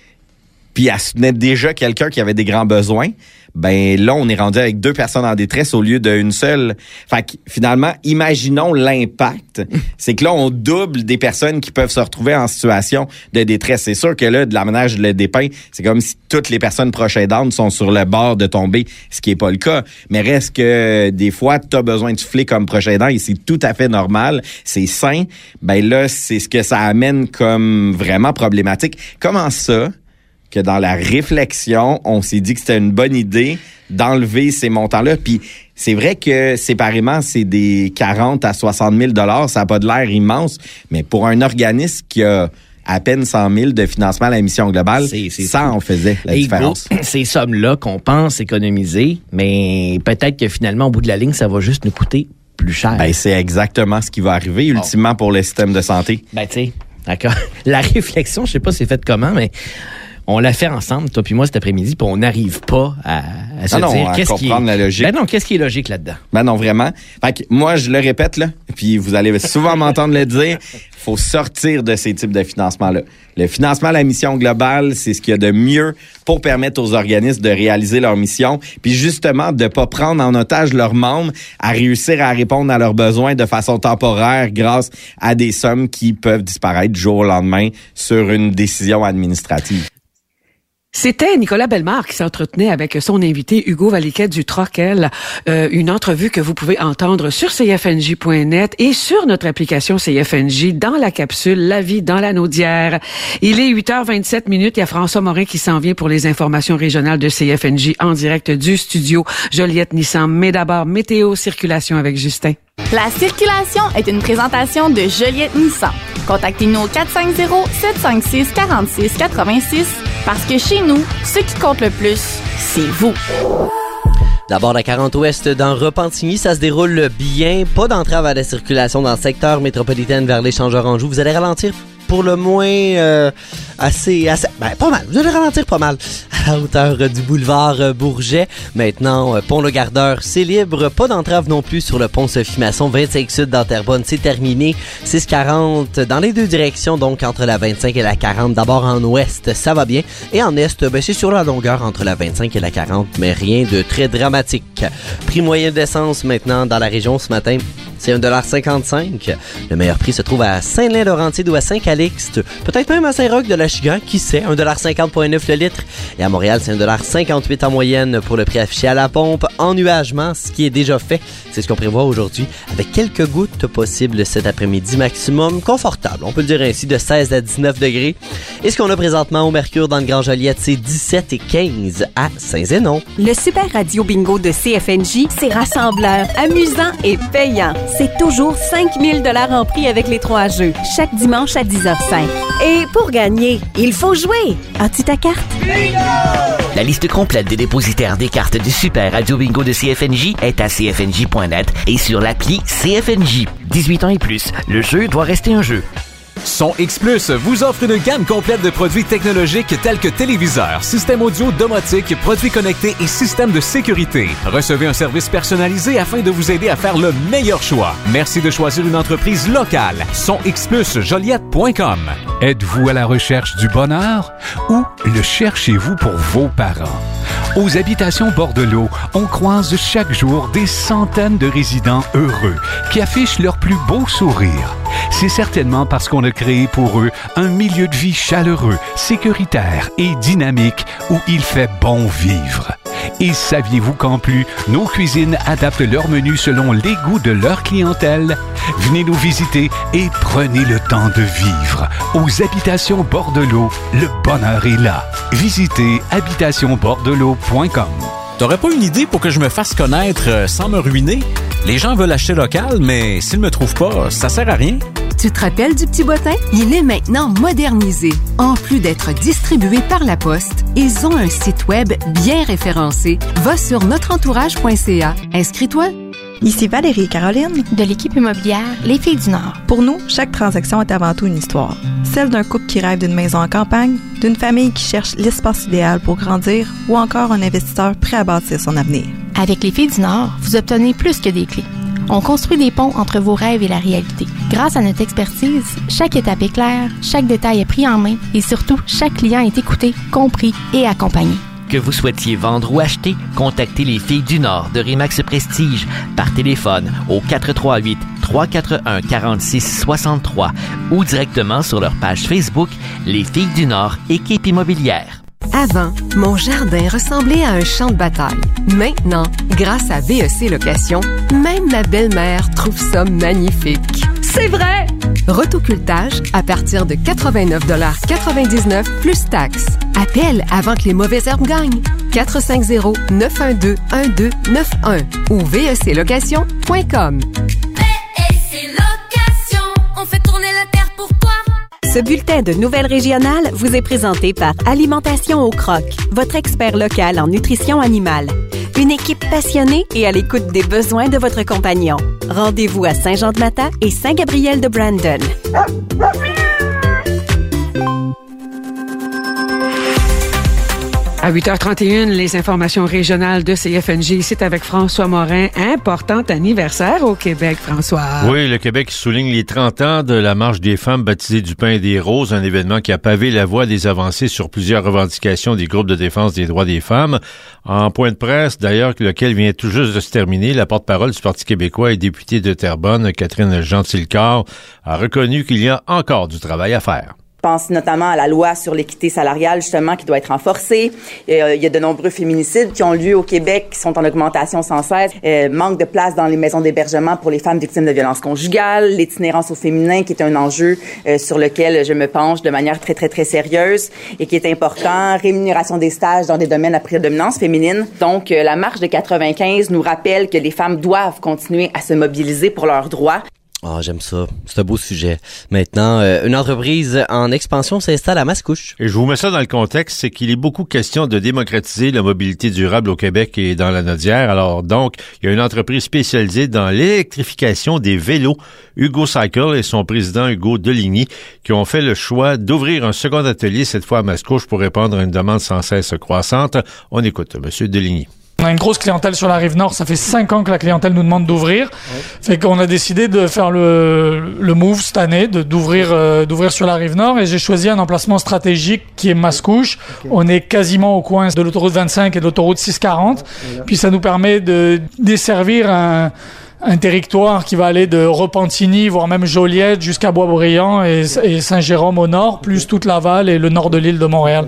puis elle soutenait déjà quelqu'un qui avait des grands besoins, ben là, on est rendu avec deux personnes en détresse au lieu d'une seule. Fait que finalement, imaginons l'impact. C'est que là, on double des personnes qui peuvent se retrouver en situation de détresse. C'est sûr que là, de la manière je le dépeins, c'est comme si toutes les personnes proches aidantes sont sur le bord de tomber, ce qui est pas le cas. Mais reste que des fois, tu as besoin de souffler comme proche aidant et c'est tout à fait normal, c'est sain. Ben là, c'est ce que ça amène comme vraiment problématique. Comment ça que dans la réflexion, on s'est dit que c'était une bonne idée d'enlever ces montants-là. Puis c'est vrai que séparément, c'est des quarante à soixante mille dollars, ça n'a pas de l'air immense, mais pour un organisme qui a à peine cent mille de financement à la mission globale, c'est, c'est ça en faisait la Et différence. Gros, ces sommes-là qu'on pense économiser, mais peut-être que finalement, au bout de la ligne, ça va juste nous coûter plus cher. Ben, c'est exactement ce qui va arriver, oh. ultimement, pour le système de santé. Ben, tu sais, d'accord. La réflexion, je sais pas c'est fait comment, mais on l'a fait ensemble, toi puis moi, cet après-midi, puis on n'arrive pas à, à se non, dire non, à qu'est-ce comprendre qui est... la logique. Ben non, qu'est-ce qui est logique là-dedans? Ben non, vraiment. Fait que moi, je le répète, là, puis vous allez souvent m'entendre le dire, faut sortir de ces types de financements-là. Le financement à la mission globale, c'est ce qu'il y a de mieux pour permettre aux organismes de réaliser leur mission, puis justement de pas prendre en otage leurs membres, à réussir à répondre à leurs besoins de façon temporaire grâce à des sommes qui peuvent disparaître du jour au lendemain sur une décision administrative. C'était Nicolas Bellemare qui s'entretenait avec son invité Hugo Valiquette du Troquel. Euh, une entrevue que vous pouvez entendre sur c f n j point net et sur notre application C F N J dans la capsule La vie dans la Naudière. Il est huit heures vingt-sept minutes. Il y a François Morin qui s'en vient pour les informations régionales de C F N J en direct du studio Joliette Nissan. Mais d'abord, météo, circulation avec Justin. La circulation est une présentation de Joliette Nissan. Contactez-nous au quatre cinq zéro, sept cinq six, quatre six huit six parce que chez nous, ce qui compte le plus, c'est vous. D'abord, la quarante ouest dans Repentigny, ça se déroule bien. Pas d'entrave à la circulation dans le secteur métropolitain vers l'échangeur Anjou. Vous allez ralentir pour le moins euh, assez, assez... Ben, pas mal. Vous allez ralentir pas mal à la hauteur du boulevard Bourget. Maintenant, Pont-le-Gardeur, c'est libre. Pas d'entrave non plus sur le pont Sophie-Masson. vingt-cinq sud dans Terrebonne, c'est terminé. six quarante dans les deux directions, donc entre la vingt-cinq et la quarante. D'abord en ouest, ça va bien. Et en est, ben, c'est sur la longueur entre la vingt-cinq et la quarante, mais rien de très dramatique. Prix moyen d'essence maintenant dans la région ce matin, c'est un dollar cinquante-cinq. Le meilleur prix se trouve à Saint-Lin-Laurentide ou à Saint-Calixte. Peut-être même à Saint-Roch de la Chigan, qui sait, un dollar cinquante virgule neuf le litre. Et à Montréal, c'est un dollar cinquante-huit en moyenne pour le prix affiché à la pompe. En nuagement, ce qui est déjà fait, c'est ce qu'on prévoit aujourd'hui, avec quelques gouttes possibles cet après-midi, maximum confortable. On peut le dire ainsi, de seize à dix-neuf degrés. Et ce qu'on a présentement au Mercure dans le Grand Joliette, c'est dix-sept et quinze à Saint-Zénon. Le Super Radio Bingo de C F N J, c'est rassembleur, amusant et payant. C'est toujours cinq mille dollars en prix avec les trois jeux, chaque dimanche à dix heures cinq. Et pour gagner, il faut jouer. As-tu ta carte? Bingo! La liste complète des dépositaires des cartes du Super Radio Bingo de C F N J est à c f n j point net et sur l'appli C F N J. dix-huit ans et plus, le jeu doit rester un jeu. Son X Plus vous offre une gamme complète de produits technologiques tels que téléviseurs, systèmes audio, domotique, produits connectés et systèmes de sécurité. Recevez un service personnalisé afin de vous aider à faire le meilleur choix. Merci de choisir une entreprise locale. Son X Plus Joliette point com. Êtes-vous à la recherche du bonheur ou le cherchez-vous pour vos parents? Aux habitations Bordelot, on croise chaque jour des centaines de résidents heureux qui affichent leur plus beau sourire. C'est certainement parce qu'on a créé pour eux un milieu de vie chaleureux, sécuritaire et dynamique où il fait bon vivre. Et saviez-vous qu'en plus, nos cuisines adaptent leur menu selon les goûts de leur clientèle? Venez nous visiter et prenez le temps de vivre. Aux Habitations Bordelot, le bonheur est là. Visitez habitation bordelot point com. T'aurais pas une idée pour que je me fasse connaître euh, sans me ruiner? Les gens veulent acheter local, mais s'ils me trouvent pas, ça sert à rien. Tu te rappelles du Petit Bottin? Il est maintenant modernisé. En plus d'être distribué par la Poste, ils ont un site web bien référencé. Va sur notre entourage point c a. Inscris-toi. Ici Valérie et Caroline de l'équipe immobilière Les Filles du Nord. Pour nous, chaque transaction est avant tout une histoire. Celle d'un couple qui rêve d'une maison en campagne, d'une famille qui cherche l'espace idéal pour grandir ou encore un investisseur prêt à bâtir son avenir. Avec Les Filles du Nord, vous obtenez plus que des clés. On construit des ponts entre vos rêves et la réalité. Grâce à notre expertise, chaque étape est claire, chaque détail est pris en main et surtout, chaque client est écouté, compris et accompagné. Que vous souhaitiez vendre ou acheter, contactez les Filles du Nord de Remax Prestige par téléphone au quatre trois huit, trois quatre un, quatre six six trois ou directement sur leur page Facebook Les Filles du Nord, équipe immobilière. Avant, mon jardin ressemblait à un champ de bataille. Maintenant, grâce à V E C Location, même ma belle-mère trouve ça magnifique. C'est vrai! Rotocultage à partir de quatre-vingt-neuf dollars quatre-vingt-dix-neuf plus taxes. Appelle avant que les mauvaises herbes gagnent. quatre cinq zéro, neuf un deux, un deux neuf un ou v e c location point com. V E C Location, on fait tourner la terre pour toi. Ce bulletin de nouvelles régionales vous est présenté par Alimentation au Croc, votre expert local en nutrition animale. Une équipe passionnée et à l'écoute des besoins de votre compagnon. Rendez-vous à Saint-Jean-de-Mata et Saint-Gabriel-de-Brandon. À huit heures trente et une, les informations régionales de C F N J. C'est avec François Morin. Important anniversaire au Québec, François. Oui, le Québec souligne les trente ans de la Marche des femmes baptisée du pain et des roses, un événement qui a pavé la voie des avancées sur plusieurs revendications des groupes de défense des droits des femmes. En point de presse, d'ailleurs, lequel vient tout juste de se terminer, la porte-parole du Parti québécois et députée de Terrebonne, Catherine Gentilcore, a reconnu qu'il y a encore du travail à faire. Je pense notamment à la loi sur l'équité salariale, justement, qui doit être renforcée. Euh, il y a de nombreux féminicides qui ont lieu au Québec, qui sont en augmentation sans cesse. Euh, manque de place dans les maisons d'hébergement pour les femmes victimes de violences conjugales. L'itinérance au féminin, qui est un enjeu euh, sur lequel je me penche de manière très, très, très sérieuse et qui est important. Rémunération des stages dans des domaines à prédominance féminine. Donc, euh, la marche de quatre-vingt-quinze nous rappelle que les femmes doivent continuer à se mobiliser pour leurs droits. Ah, oh, j'aime ça. C'est un beau sujet. Maintenant, euh, une entreprise en expansion s'installe à Mascouche. Et je vous mets ça dans le contexte, c'est qu'il est beaucoup question de démocratiser la mobilité durable au Québec et dans la Naudière. Alors donc, il y a une entreprise spécialisée dans l'électrification des vélos, Hugo Cycle et son président Hugo Deligny, qui ont fait le choix d'ouvrir un second atelier, cette fois à Mascouche, pour répondre à une demande sans cesse croissante. On écoute M. Deligny. On a une grosse clientèle sur la Rive-Nord. Ça fait cinq ans que la clientèle nous demande d'ouvrir. Ouais. Fait qu'on a décidé de faire le, le move cette année, de, d'ouvrir, euh, d'ouvrir sur la Rive-Nord. Et j'ai choisi un emplacement stratégique qui est Mascouche. Okay. On est quasiment au coin de l'autoroute vingt-cinq et de l'autoroute six cent quarante. Okay. Puis ça nous permet de desservir un, un territoire qui va aller de Repentigny, voire même Joliette, jusqu'à Boisbriand et, et Saint-Jérôme au nord, plus toute Laval et le nord de l'île de Montréal.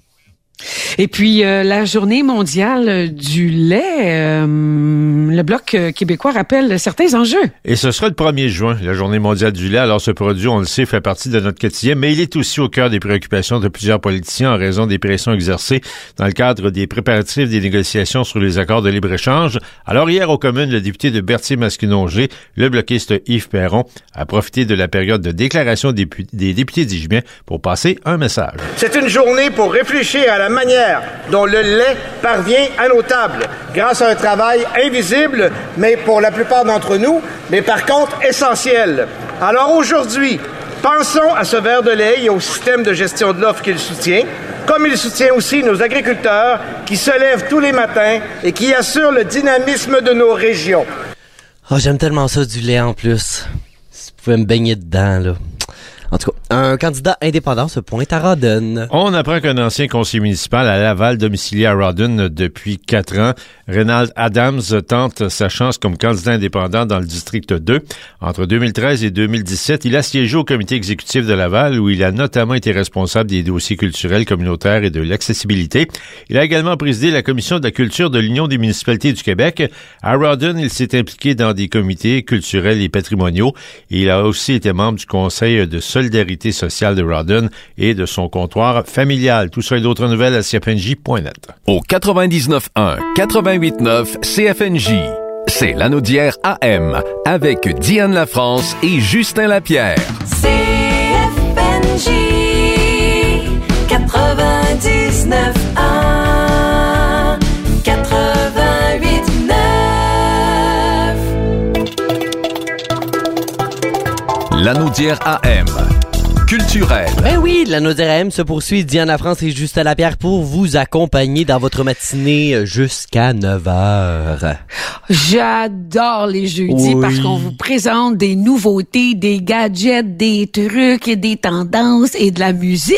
Et puis, euh, la journée mondiale du lait, euh, le Bloc québécois rappelle certains enjeux. Et ce sera le premier juin, la journée mondiale du lait. Alors, ce produit, on le sait, fait partie de notre quotidien, mais il est aussi au cœur des préoccupations de plusieurs politiciens en raison des pressions exercées dans le cadre des préparatifs des négociations sur les accords de libre-échange. Alors, hier, aux communes, le député de Berthier-Masquinongé, le bloquiste Yves Perron, a profité de la période de déclaration des, des députés d'Igimien pour passer un message. C'est une journée pour réfléchir à la manière dont le lait parvient à nos tables, grâce à un travail invisible, mais pour la plupart d'entre nous, mais par contre essentiel. Alors aujourd'hui, pensons à ce verre de lait et au système de gestion de l'offre qu'il soutient, comme il soutient aussi nos agriculteurs qui se lèvent tous les matins et qui assurent le dynamisme de nos régions. Oh, j'aime tellement ça, du lait en plus. Si vous pouvez me baigner dedans, là. En tout cas, Un candidat indépendant se pointe à Rawdon. On apprend qu'un ancien conseiller municipal à Laval, domicilié à Rawdon depuis quatre ans, Reynald Adams, tente sa chance comme candidat indépendant dans le district deux. Entre deux mille treize et deux mille dix-sept, il a siégé au comité exécutif de Laval où il a notamment été responsable des dossiers culturels, communautaires et de l'accessibilité. Il a également présidé la commission de la culture de l'Union des municipalités du Québec. À Rawdon, il s'est impliqué dans des comités culturels et patrimoniaux et il a aussi été membre du conseil de solidarité sociale de Rawdon et de son comptoir familial. Tout ça et d'autres nouvelles à C F N J point net. Au quatre-vingt-dix-neuf un, quatre-vingt-huit neuf C F N J, c'est l'Anaudière A M avec Diane Lafrance et Justin Lapierre. C F N J quatre-vingt-dix-neuf un, quatre-vingt-huit neuf. L'Anaudière A M. Culturel. Ben oui, l'Anaudière A M se poursuit. Diane Lafrance et Justin Lapierre pour vous accompagner dans votre matinée jusqu'à neuf heures. J'adore les jeudis Oui. parce qu'on vous présente des nouveautés, des gadgets, des trucs et des tendances et de la musique.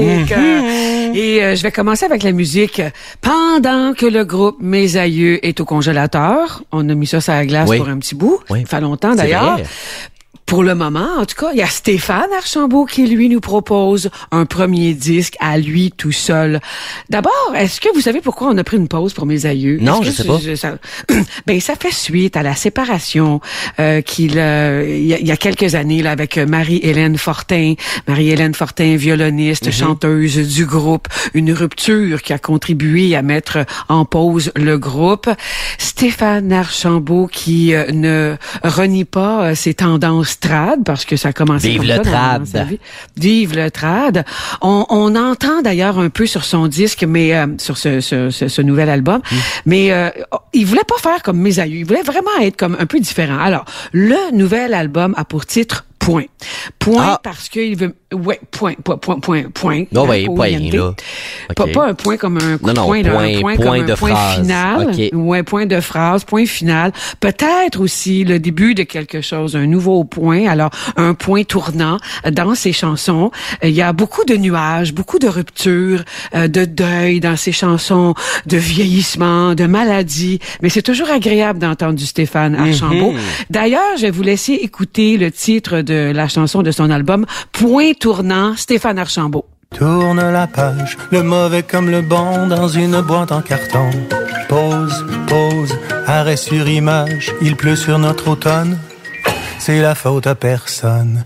Mm-hmm. Et euh, je vais commencer avec la musique. Pendant que le groupe Mes Aïeux est au congélateur, on a mis ça sur la glace Oui. pour un petit bout. Oui. Ça fait longtemps C'est d'ailleurs. vrai. Pour le moment, en tout cas, il y a Stéphane Archambault qui, lui, nous propose un premier disque à lui tout seul. D'abord, est-ce que vous savez pourquoi on a pris une pause pour Mes Aïeux? Non, Est-ce je que sais pas. ça- ben, ça fait suite à la séparation euh, qu'il euh, il y, a- il y a quelques années là avec Marie-Hélène Fortin. Marie-Hélène Fortin, violoniste, Mhm. chanteuse du groupe. Une rupture qui a contribué à mettre en pause le groupe. Stéphane Archambault qui euh, ne renie pas euh, ses tendances trad parce que ça a commencé Vive comme le ça dans- trad. dans sa vie. Vive le trad. On, on entend d'ailleurs un peu sur son disque, mais euh, sur ce, ce, ce, ce nouvel album, Mm. mais euh, il voulait pas faire comme Mes Aïeux. Il voulait vraiment être comme un peu différent. Alors, le nouvel album a pour titre Point. Point Ah. parce qu'il veut... Ouais, point, point, point, point, point. Non, ben, O point, I N T. là. Pas, OK. pas un point comme un coup Non, de non, point, là, point- un point, point comme de un point phrase. final. OK. Ouais, point de phrase, point final. Peut-être aussi le début de quelque chose, un nouveau point. Alors, un point tournant dans ses chansons. Il y a beaucoup de nuages, beaucoup de ruptures, euh, de deuil dans ses chansons, de vieillissement, de maladie. Mais c'est toujours agréable d'entendre du Stéphane Archambault. Mhm. D'ailleurs, je vais vous laisser écouter le titre de la chanson de son album, Point tournant, Stéphane Archambault. Tourne la page, le mauvais comme le bon dans une boîte en carton. Pause, pause, arrêt sur image, il pleut sur notre automne, c'est la faute à personne.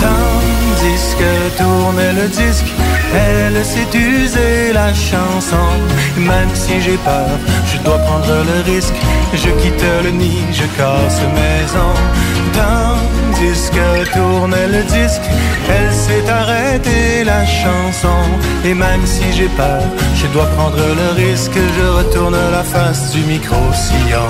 Tandis que tourne le disque, elle s'est usée la chanson. Même si j'ai peur, je dois prendre le risque, je quitte le nid, je casse maison. Tandis que tourne le disque, elle s'est arrêtée la chanson. Et même si j'ai peur, je dois prendre le risque, je retourne la face du micro-sillon.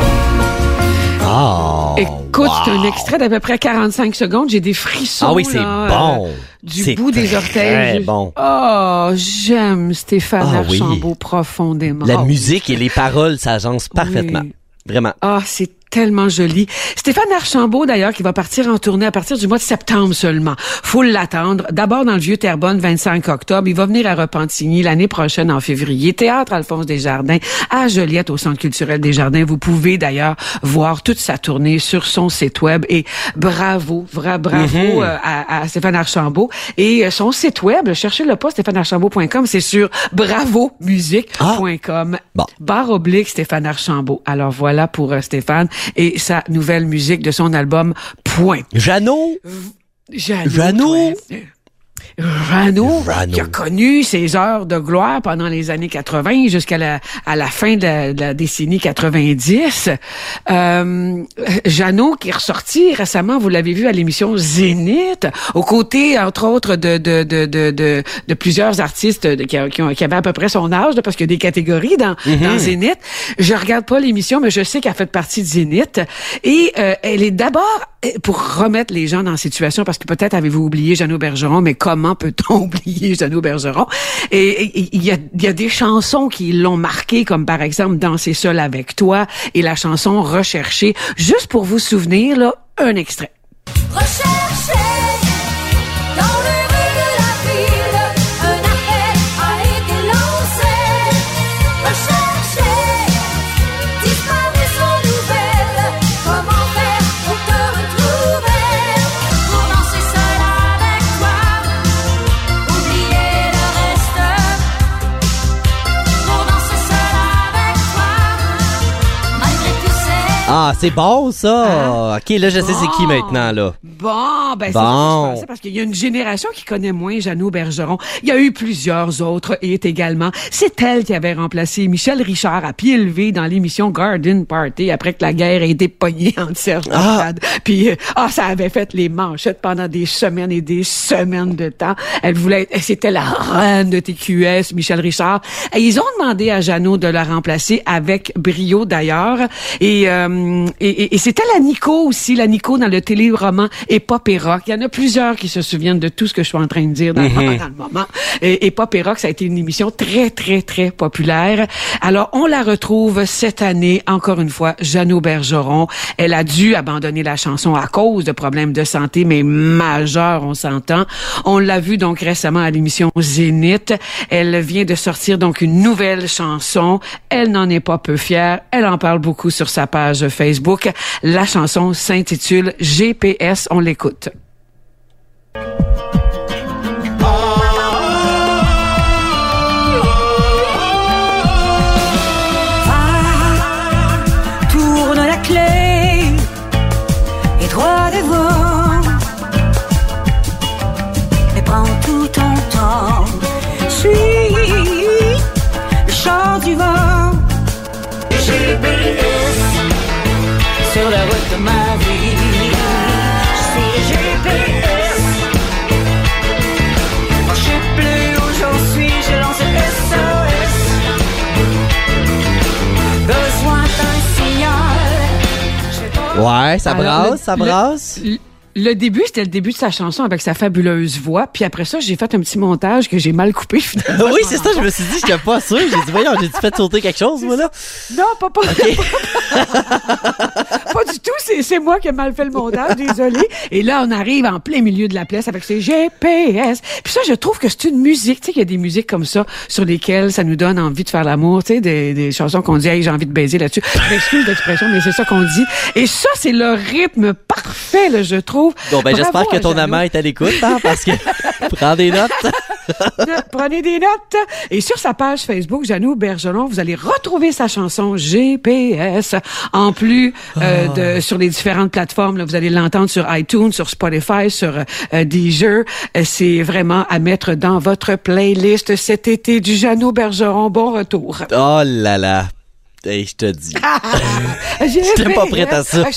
Oh, Écoute, c'est un extrait d'à peu près quarante-cinq secondes. J'ai des frissons. Ah oui, c'est là, bon. euh, du C'est bout des très orteils. bon. Oh, j'aime Stéphane Ah oui. Archambault profondément. La Oh, musique et les paroles s'agencent parfaitement. Oui. Vraiment. Ah, c'est tellement joli. Stéphane Archambault, d'ailleurs, qui va partir en tournée à partir du mois de septembre seulement. Faut l'attendre. D'abord dans le Vieux-Terrebonne, vingt-cinq octobre. Il va venir à Repentigny l'année prochaine, en février. Théâtre Alphonse Desjardins, à Joliette, au Centre culturel Desjardins. Vous pouvez, d'ailleurs, voir toute sa tournée sur son site web. Et bravo, vrai bravo Mm-hmm. euh, à, à Stéphane Archambault. Et euh, son site web, cherchez-le pas, stéphane archambault point com, c'est sur bravo musique point com. Bon. Barre oblique Stéphane Archambault. Alors voilà pour euh, Stéphane et sa nouvelle musique de son album Point. Jeannot. Jeannot. Jeannot. toi, Jeannot, Jeannot. qui a connu ses heures de gloire pendant les années quatre-vingts jusqu'à la, à la fin de la, de la décennie quatre-vingt-dix. Euh, Jeannot qui est ressorti récemment, vous l'avez vu à l'émission Zénith, aux côtés, entre autres, de, de, de, de, de, de plusieurs artistes de, qui, qui, ont, qui avaient à peu près son âge, là, parce qu'il y a des catégories dans, Mm-hmm. dans Zénith. Je regarde pas l'émission, mais je sais qu'elle fait partie de Zénith. Et euh, elle est d'abord, pour remettre les gens dans la situation, parce que peut-être avez-vous oublié Jeannot Bergeron, mais comment peut-on oublier Jeannot Bergeron? Et il y a, y a des chansons qui l'ont marqué, comme par exemple Danser seul avec toi et la chanson Rechercher. Juste pour vous souvenir, là, un extrait. Rechercher dans les rues de la Ah, c'est bon, ça! Hein? OK, là, je sais bon. c'est qui maintenant, là. Bon, ben, bon. c'est ce que je pensais, parce qu'il y a une génération qui connaît moins Jeannot Bergeron. Il y a eu plusieurs autres et également. C'est elle qui avait remplacé Michel Richard à pied levé dans l'émission Garden Party après que la guerre ait été pognée entre Serge Lantad. Ah. Puis, euh, ah, ça avait fait les manchettes pendant des semaines et des semaines de temps. Elle voulait, c'était la reine de T Q S, Michel Richard. Et ils ont demandé à Jeannot de la remplacer avec brio d'ailleurs. Et, euh, et, et, et c'était la Nico aussi, la Nico dans le téléroman Et Pop et Rock. Il y en a plusieurs qui se souviennent de tout ce que je suis en train de dire dans, mm-hmm. dans le moment. Et, et Pop et Rock, ça a été une émission très, très, très populaire. Alors, on la retrouve cette année, encore une fois, Jeannot Bergeron. Elle a dû abandonner la chanson à cause de problèmes de santé, mais majeurs, on s'entend. On l'a vu donc récemment à l'émission Zénith. Elle vient de sortir donc une nouvelle chanson. Elle n'en est pas peu fière. Elle en parle beaucoup sur sa page Facebook. La chanson s'intitule G P S. On l'écoute. Tourne la clé et droit devant. Et prends tout ton temps. Suis le chant du vent. G P S sur la route de ma vie. Je suis G P S. Je sais plus où j'en suis, je lance S O S. Besoin d'un signal. Ouais, ça brasse, le, ça brasse. Le, le début, c'était le début de sa chanson avec sa fabuleuse voix. Puis après ça, j'ai fait un petit montage que j'ai mal coupé finalement. Oui, c'est ça, je me suis dit, j'étais pas sûr. J'ai dit, voyons, j'ai-tu fait sauter quelque chose, moi, là? Non, pas pas. Okay. Pas du tout, c'est, c'est moi qui ai mal fait le montage, désolé. Et là, on arrive en plein milieu de la place avec ces G P S. Puis ça, je trouve que c'est une musique, tu sais, qu'il y a des musiques comme ça sur lesquelles ça nous donne envie de faire l'amour, tu sais, des, des chansons qu'on dit, hey, j'ai envie de baiser là-dessus. Je m'excuse l'expression, mais c'est ça qu'on dit. Et ça, c'est le rythme parfait, là, je trouve. Bon, ben, bravo, j'espère que ton amant est à l'écoute, hein, parce que prends des notes. Prenez des notes. Et sur sa page Facebook, Jeannot Bergeron, vous allez retrouver sa chanson G P S. En plus euh, oh. de sur les différentes plateformes, là, vous allez l'entendre sur iTunes, sur Spotify, sur euh, Deezer. Euh, c'est vraiment à mettre dans votre playlist cet été du Jeannot Bergeron. Bon retour. Oh là là. Hey, je te dis. Je n'étais pas prête à ça.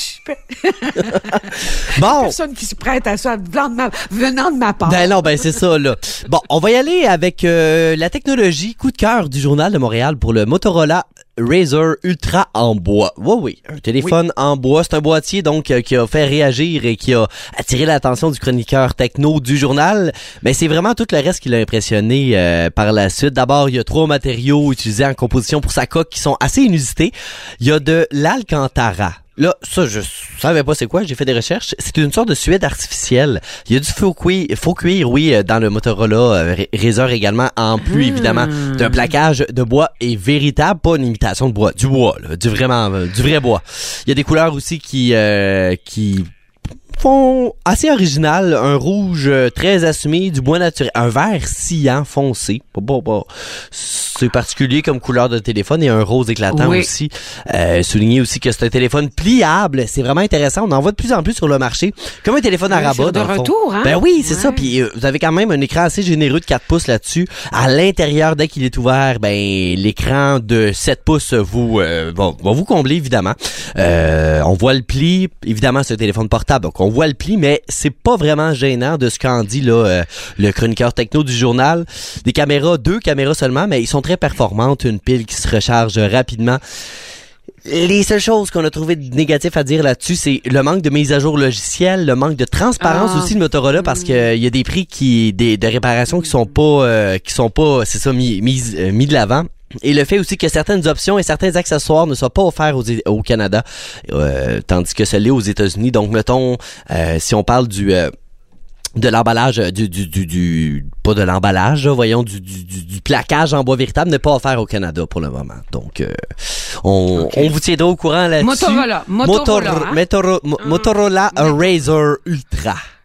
Bon. Personne qui se prête à ça venant de ma, venant de ma part. Ben non, ben c'est ça, là. Bon, on va y aller avec euh, la technologie coup de cœur du Journal de Montréal pour le Motorola Razr Ultra en bois. Oui, oui, un téléphone oui. en bois. C'est un boîtier donc euh, qui a fait réagir et qui a attiré l'attention du chroniqueur techno du journal. Mais c'est vraiment tout le reste qui l'a impressionné euh, par la suite. D'abord, il y a trois matériaux utilisés en composition pour sa coque qui sont assez inusités. Il y a de l'Alcantara. Là, ça, je savais pas c'est quoi, j'ai fait des recherches. C'est une sorte de suède artificielle. Il y a du faux cuir, faux cuir, oui, dans le Motorola euh, Razr également, en plus, mmh. évidemment, d'un plaquage de bois et véritable, pas une imitation de bois, du bois, là, du vraiment, euh, du vrai bois. Il y a des couleurs aussi qui, euh, qui font assez original, un rouge très assumé, du bois naturel, un vert cyan foncé, pas, pas, pas. C'est particulier comme couleur de téléphone et un rose éclatant oui. aussi. Euh, souligner aussi que c'est un téléphone pliable, c'est vraiment intéressant, on en voit de plus en plus sur le marché, comme un téléphone à rabat. De retour, hein? Ben oui, c'est ouais. ça, puis euh, vous avez quand même un écran assez généreux de quatre pouces là-dessus. À l'intérieur, dès qu'il est ouvert, ben l'écran de sept pouces vous euh, va, va vous combler évidemment. Euh, on voit le pli, évidemment c'est un téléphone portable, donc on voit le pli, mais c'est pas vraiment gênant de ce qu'en dit là euh, le chroniqueur techno du journal. Des caméras, deux caméras seulement, mais ils sont très performantes, une pile qui se recharge rapidement. Les seules choses qu'on a trouvé de négatif à dire là-dessus, c'est le manque de mise à jour logicielle, le manque de transparence ah. aussi de Motorola, parce que il y a des prix qui des de réparation qui sont pas euh, qui sont pas c'est ça mis mis, euh, mis de l'avant. Et le fait aussi que certaines options et certains accessoires ne soient pas offerts au, au Canada, euh, tandis que ce l'est aux États-Unis. Donc, mettons, euh, si on parle du euh, de l'emballage, du, du, du, du pas de l'emballage, là, voyons, du, du, du, du plaquage en bois véritable n'est pas offert au Canada pour le moment. Donc, euh, on, okay. on vous tiendra au courant là-dessus. Motorola, Motorola, Motor, hein? Motoro, Mo, Motorola mmh. Razr Ultra.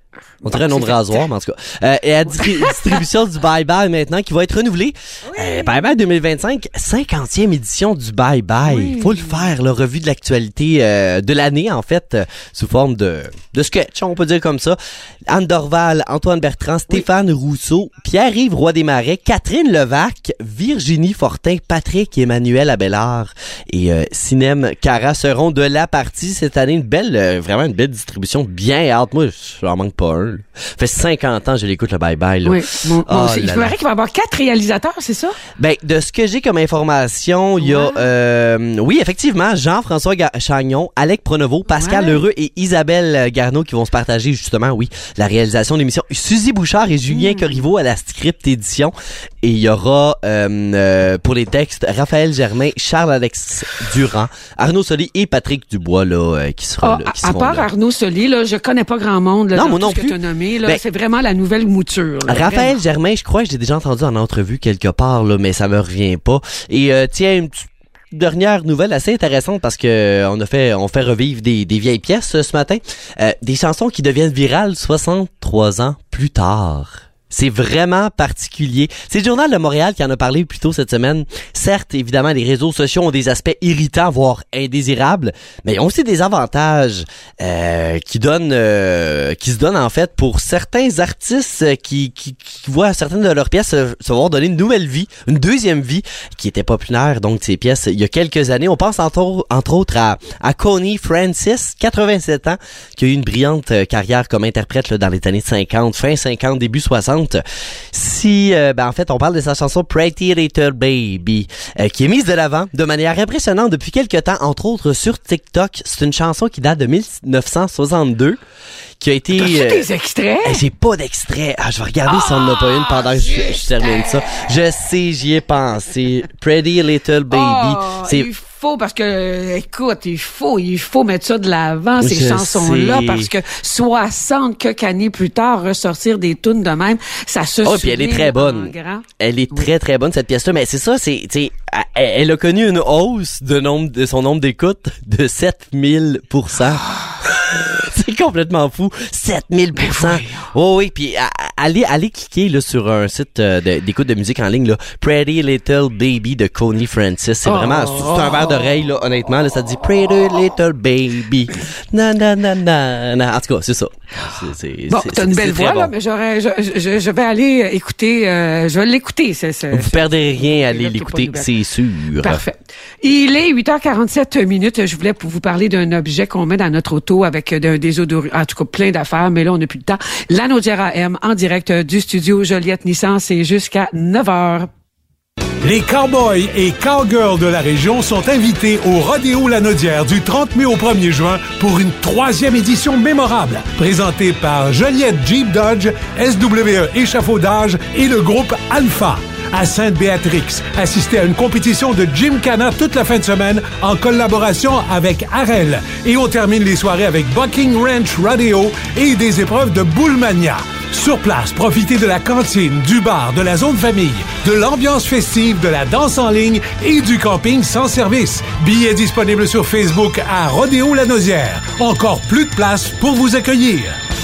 On dirait un nom de rasoir, mais en tout cas. Euh, et à distri- distribution du Bye Bye maintenant, qui va être renouvelé. Oui. Euh, Bye Bye deux mille vingt-cinq, cinquantième édition du Bye Bye. Oui. Faut le faire, la revue de l'actualité euh, de l'année, en fait, euh, sous forme de, de sketch, on peut dire comme ça. Anne Dorval, Antoine Bertrand, Stéphane oui. Rousseau, Pierre-Yves Roy des Marais, Catherine Levac, Virginie Fortin, Patrick et Emmanuel Abélard et euh, Sinem Cara seront de la partie cette année. Une belle, euh, vraiment une belle distribution, bien hâte. Moi, je n'en manque pas un. Ça fait cinquante ans que je l'écoute, le Bye Bye. Là. Oui, mon, oh, mon, il paraît qu'il va y avoir quatre réalisateurs, c'est ça? Ben, de ce que j'ai comme information, il y a, euh, oui, effectivement, Jean-François Ga- Chagnon, Alec Pronovo, Pascal ouais. Lheureux et Isabelle Garneau qui vont se partager, justement, oui, la réalisation de l'émission. Suzy Bouchard et Julien mmh. Corriveau à la script édition. Et il y aura, euh, euh, pour les textes, Raphaël Germain, Charles-Alex Durand, Arnaud Soli et Patrick Dubois, là, euh, qui seront ah, là. Qui à, à part là. Arnaud Soli, là, je connais pas grand monde, là, non, dans moi tout non ce que plus. tu as nommé, là. Ben, c'est vraiment la nouvelle mouture, là, Raphaël vraiment. Germain, je crois que je l'ai déjà entendu en entrevue quelque part, là, mais ça me revient pas. Et, euh, tiens, une petite dernière nouvelle assez intéressante parce que on a fait on fait revivre des, des vieilles pièces euh, ce matin, euh, des chansons qui deviennent virales soixante-trois ans plus tard. C'est vraiment particulier. C'est le Journal de Montréal qui en a parlé plus tôt cette semaine. Certes, évidemment, les réseaux sociaux ont des aspects irritants, voire indésirables, mais ils ont aussi des avantages euh, qui donnent, euh, qui se donnent en fait pour certains artistes qui, qui, qui voient certaines de leurs pièces se, se voir donner une nouvelle vie, une deuxième vie, qui était populaire, donc ces pièces, il y a quelques années. On pense entre, entre autres à, à Connie Francis, quatre-vingt-sept ans, qui a eu une brillante carrière comme interprète là, dans les années cinquante, fin cinquante, début soixante. Si, euh, ben en fait, on parle de sa chanson Pretty Little Baby, euh, qui est mise de l'avant de manière impressionnante depuis quelques temps, entre autres sur TikTok. C'est une chanson qui date de mille neuf cent soixante-deux, qui a été... T'as-tu euh, des extraits? Euh, j'ai pas d'extrait. Ah, je vais regarder oh, si on n'en a pas une pendant que je, je termine ça. Je sais, j'y ai pensé. Pretty Little Baby. Oh, c'est... Il faut, parce que, écoute, il faut, il faut mettre ça de l'avant, ces je chansons-là, sais. Parce que soixante quelques années plus tard, ressortir des tunes de même, ça se Oh, puis elle est très bonne. Elle est très, très bonne, cette pièce-là. Mais c'est ça, c'est, tu sais, elle, elle a connu une hausse de nombre, de son nombre d'écoutes de sept mille pour cent. C'est complètement fou. sept mille pour cent. Oh oui, puis allez, allez cliquer là, sur un site euh, de, d'écoute de musique en ligne, là, Pretty Little Baby de Connie Francis. C'est oh, vraiment, c'est oh, un verre d'oreille, là, honnêtement. Là, ça dit Pretty Little Baby. Na, na, na, na, na. En tout cas, c'est ça. C'est, c'est, bon, c'est, t'as une belle voix, bon. là, mais j'aurais, je, je, je vais aller écouter, euh, je vais l'écouter. C'est, c'est, Vous perdez rien à aller l'écouter, c'est sûr. Parfait. Il est huit heures quarante-sept minutes. Je voulais vous parler d'un objet qu'on met dans notre auto avec d'un désodorisant, en tout cas plein d'affaires, mais là, on n'a plus le temps. La Naudière A M en direct du studio Joliette Nissan, c'est jusqu'à neuf heures. Les cowboys et cowgirls de la région sont invités au Rodéo Lanaudière du trente mai au premier juin pour une troisième édition mémorable, présentée par Joliette Jeep Dodge, S W E Échafaudage et le groupe Alpha. À Sainte-Béatrix, assistez à une compétition de Gymkhana toute la fin de semaine en collaboration avec Arel. Et on termine les soirées avec Bucking Ranch Rodeo et des épreuves de Bullmania. Sur place, profitez de la cantine, du bar, de la zone famille, de l'ambiance festive, de la danse en ligne et du camping sans service. Billets disponibles sur Facebook à Rodéo Lanaudière. Encore plus de place pour vous accueillir.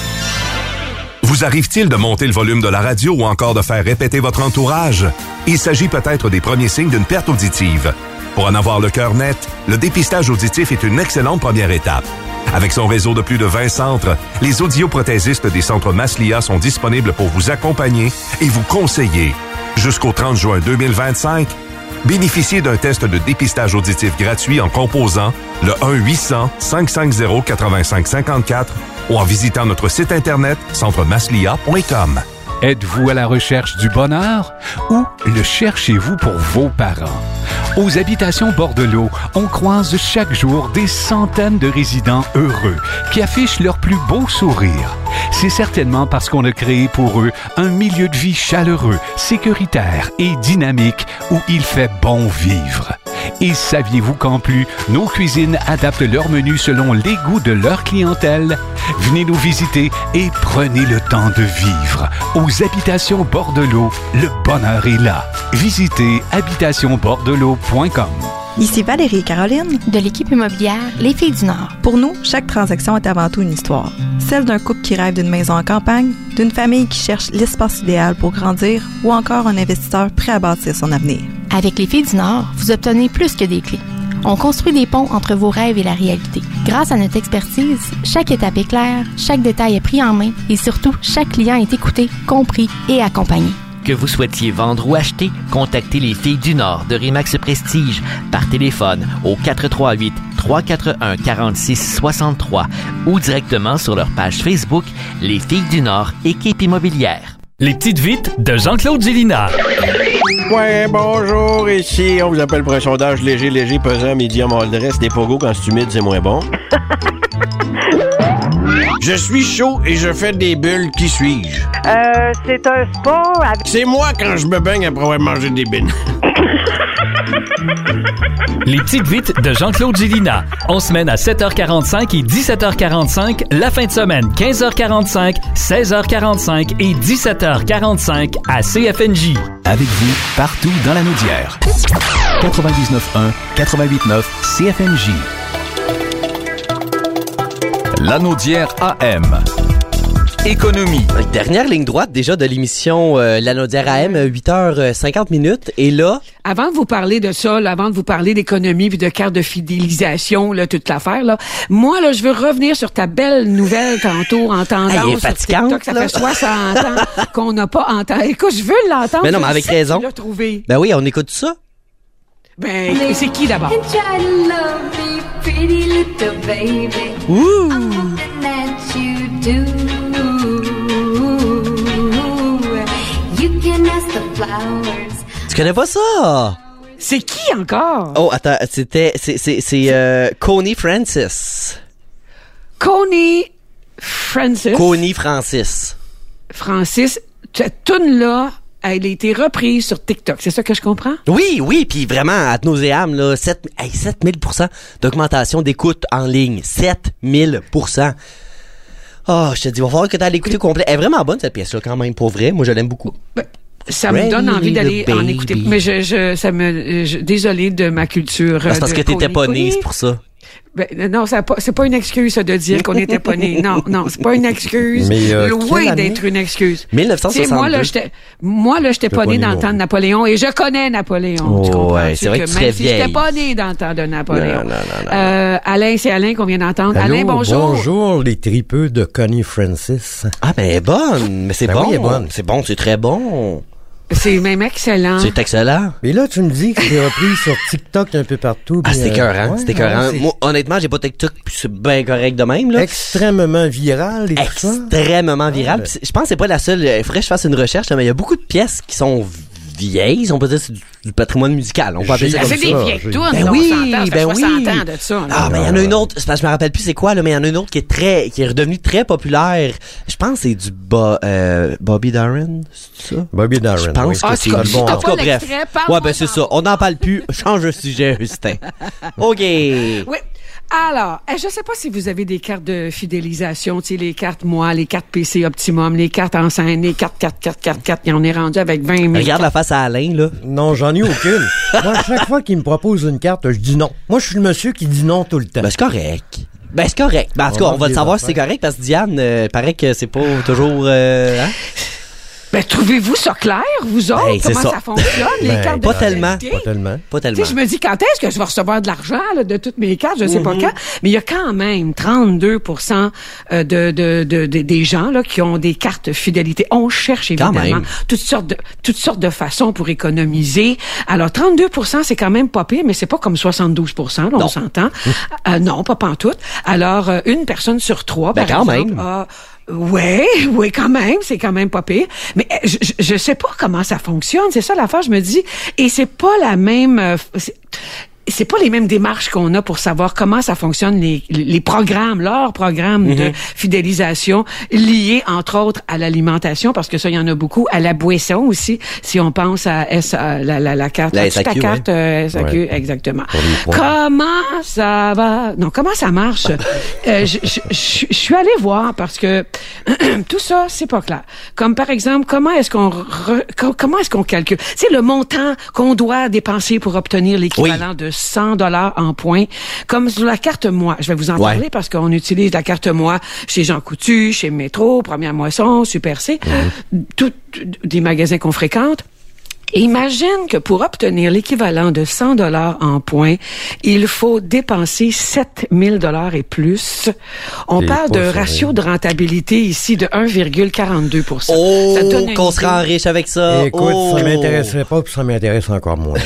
Vous arrive-t-il de monter le volume de la radio ou encore de faire répéter votre entourage? Il s'agit peut-être des premiers signes d'une perte auditive. Pour en avoir le cœur net, le dépistage auditif est une excellente première étape. Avec son réseau de plus de vingt centres, les audioprothésistes des centres Maslia sont disponibles pour vous accompagner et vous conseiller. Jusqu'au trente juin deux mille vingt-cinq, bénéficiez d'un test de dépistage auditif gratuit en composant le un huit cents cinq cent cinquante quatre-vingt-cinq cinquante-quatre ou en visitant notre site internet centre maslia point com. Êtes-vous à la recherche du bonheur ou le cherchez-vous pour vos parents? Aux Habitations Bordelot, on croise chaque jour des centaines de résidents heureux qui affichent leur plus beau sourire. C'est certainement parce qu'on a créé pour eux un milieu de vie chaleureux, sécuritaire et dynamique où il fait bon vivre. Et saviez-vous qu'en plus, nos cuisines adaptent leur menu selon les goûts de leur clientèle? Venez nous visiter et prenez le temps de vivre. Aux Habitations Bordelot, le bonheur est là. Visitez habitation bordelot point com. Ici Valérie et Caroline, de l'équipe immobilière Les Filles du Nord. Pour nous, chaque transaction est avant tout une histoire. Celle d'un couple qui rêve d'une maison en campagne, d'une famille qui cherche l'espace idéal pour grandir ou encore un investisseur prêt à bâtir son avenir. Avec Les Filles du Nord, vous obtenez plus que des clés. On construit des ponts entre vos rêves et la réalité. Grâce à notre expertise, chaque étape est claire, chaque détail est pris en main et surtout, chaque client est écouté, compris et accompagné. Que vous souhaitiez vendre ou acheter, contactez les Filles du Nord de Remax Prestige par téléphone au quatre trois huit, trois quatre un, quatre six six trois ou directement sur leur page Facebook Les Filles du Nord, équipe immobilière. Les petites vites de Jean-Claude Gélina. Ouais, bonjour, ici, on vous appelle pour un sondage léger, léger, pesant, médium, all dress, des pogos, quand c'est humide, c'est moins bon. Je suis chaud et je fais des bulles. Qui suis-je? Euh, c'est un sport avec... C'est moi quand je me baigne après avoir mangé des bines. Les petites vites de Jean-Claude Gélina. On semaine à sept heures quarante-cinq et dix-sept heures quarante-cinq. La fin de semaine, quinze heures quarante-cinq, seize heures quarante-cinq et dix-sept heures quarante-cinq à C F N J. Avec vous, partout dans la Naudière. quatre-vingt-dix-neuf un, quatre-vingt-huit neuf C F N J. La Naudière A M. Économie. Dernière ligne droite déjà de l'émission euh, La Naudière A M, huit heures cinquante minutes. Et là... Avant de vous parler de ça, là, avant de vous parler d'économie puis de carte de fidélisation, là, toute l'affaire, là, moi, là, je veux revenir sur ta belle nouvelle tantôt en tendance hey, sur TikTok. Ça fait soixante ans qu'on n'a pas entendu. Écoute, je veux l'entendre. Mais non, mais avec raison. Trouvé. Ben oui, on écoute ça. Ben, c'est qui d'abord? Ouh! Tu connais pas ça? C'est qui encore? Oh, attends, c'était, c'est, c'est, c'est, euh, Connie Francis. Connie Francis. Connie Francis. Francis, cette toune-là, elle a été reprise sur TikTok, c'est ça que je comprends? Oui, oui, puis vraiment, ad nauseam, là, sept, hey, sept mille pour cent d'augmentation d'écoute en ligne. sept mille pour cent. Oh, je te dis, il va falloir que tu ailles l'écouter au complet. Elle est vraiment bonne, cette pièce-là, quand même, pour vrai. Moi, je l'aime beaucoup. Ben, ça me donne envie d'aller en écouter. Mais je, je, ça me, je, désolé de ma culture. Ah, c'est parce que t'étais pas née, c'est pour ça. Ben, non, ça pas, c'est pas une excuse, ça, de dire qu'on n'était pas nés. Non, non, c'est pas une excuse. Mais, euh, loin d'être une excuse. dix-neuf cent soixante-deux. Moi, là, j'étais, moi, là, j'étais pas née dans le temps de Napoléon et je connais Napoléon. Oh, tu comprends? ouais, c'est vrai que, que tu serais même si vieille. j'étais pas née dans le temps de Napoléon. Non, non, non, non. Euh, Alain, c'est Alain qu'on vient d'entendre. Allô, Alain, bonjour. Bonjour, les tripeux de Connie Francis. Ah, ben, elle est bonne. Mais c'est ben bon. Oui, elle est bonne. C'est bon, c'est très bon. C'est même excellent. C'est excellent. Et là, tu me dis que c'est repris sur TikTok un peu partout. Ah, c'est écœurant, ouais, c'est écœurant. ouais, Moi, honnêtement, j'ai pas TikTok, puis c'est bien correct de même, là. Extrêmement viral et tout ça. Extrêmement viral. Puis je pense que c'est pas la seule. Il faudrait que je fasse une recherche, là, mais il y a beaucoup de pièces qui sont vieilles. On peut dire que c'est du, du patrimoine musical. On peut appeler ça comme ça. C'est des vieilles tounes, ben là, oui, on s'entend, ça fait ben soixante oui. ans de ça. Là. Ah, mais il y en a une autre. C'est parce que je me rappelle plus c'est quoi, là, mais il y en a une autre qui est très, qui est redevenue très populaire. Je pense que c'est du Bo, euh, Bobby Darin, c'est ça? Bobby Darin. Je pense oui. que Ah, c'est bon. En tout cas, bref. Parle Ouais, ben c'est ça. On n'en parle plus. Change de sujet, Justin. OK. Oui. Alors, je sais pas si vous avez des cartes de fidélisation, tu sais, les cartes moi, les cartes P C Optimum, les cartes enceinte, les cartes quatre, quatre, quatre, quatre, on est rendu avec vingt mille. Regarde la face à Alain, là. Non, j'en ai aucune. Moi, chaque fois qu'il me propose une carte, je dis non. Moi, je suis le monsieur qui dit non tout le temps. Ben, c'est correct. Ben, c'est correct. Ben, en tout cas, on va le savoir si c'est correct parce que Diane, euh, paraît que c'est pas toujours, euh, hein? Ben, trouvez-vous ça clair, vous autres? Ben, comment ça. ça fonctionne, les Ben, cartes pas de tellement. fidélité? Pas tellement. Pas tellement. Tu sais, je me dis, quand est-ce que je vais recevoir de l'argent là, de toutes mes cartes? Je sais Mm-hmm. pas quand. Mais il y a quand même trente-deux pour cent de, de, de, de, des gens là, qui ont des cartes fidélité. On cherche évidemment toutes sortes de, toutes sortes de façons pour économiser. Alors, trente-deux pour cent, c'est quand même pas pire, mais c'est pas comme soixante-douze pour cent, là, on s'entend. euh, non, pas pantoute. Alors, euh, une personne sur trois, ben, par quand exemple, même. a... Ouais, oui, quand même, c'est quand même pas pire. Mais je, je, je sais pas comment ça fonctionne, c'est ça l'affaire, je me dis. Et c'est pas la même... Euh, c'est, c'est pas les mêmes démarches qu'on a pour savoir comment ça fonctionne les, les programmes, leurs programmes mm-hmm. de fidélisation liés, entre autres, à l'alimentation, parce que ça, il y en a beaucoup, à la boisson aussi, si on pense à, S, à la, la, la carte. La S A Q, ta carte ouais. euh, S A Q, ouais. exactement. Comment ça va? Non, comment ça marche? euh, je, je, je, je suis allée voir parce que tout ça, c'est pas clair. Comme par exemple, comment est-ce qu'on re, comment est-ce qu'on calcule? C'est le montant qu'on doit dépenser pour obtenir l'équivalent oui. de cent dollars en points. Comme sur la carte Moi. Je vais vous en Ouais. parler parce qu'on utilise la carte Moi chez Jean Coutu, chez Métro, Première Moisson, Super C, Mm-hmm. tous des magasins qu'on fréquente. Et imagine que pour obtenir l'équivalent de cent dollars en points, il faut dépenser sept mille dollars et plus. On C'est parle pas d'un sérieux. ratio de rentabilité ici de un virgule quarante-deux pour cent. Oh, Ça donne une qu'on se idée. rend riche avec ça. Écoute, oh. ça m'intéresserait pas, puis ça m'intéresse encore moins.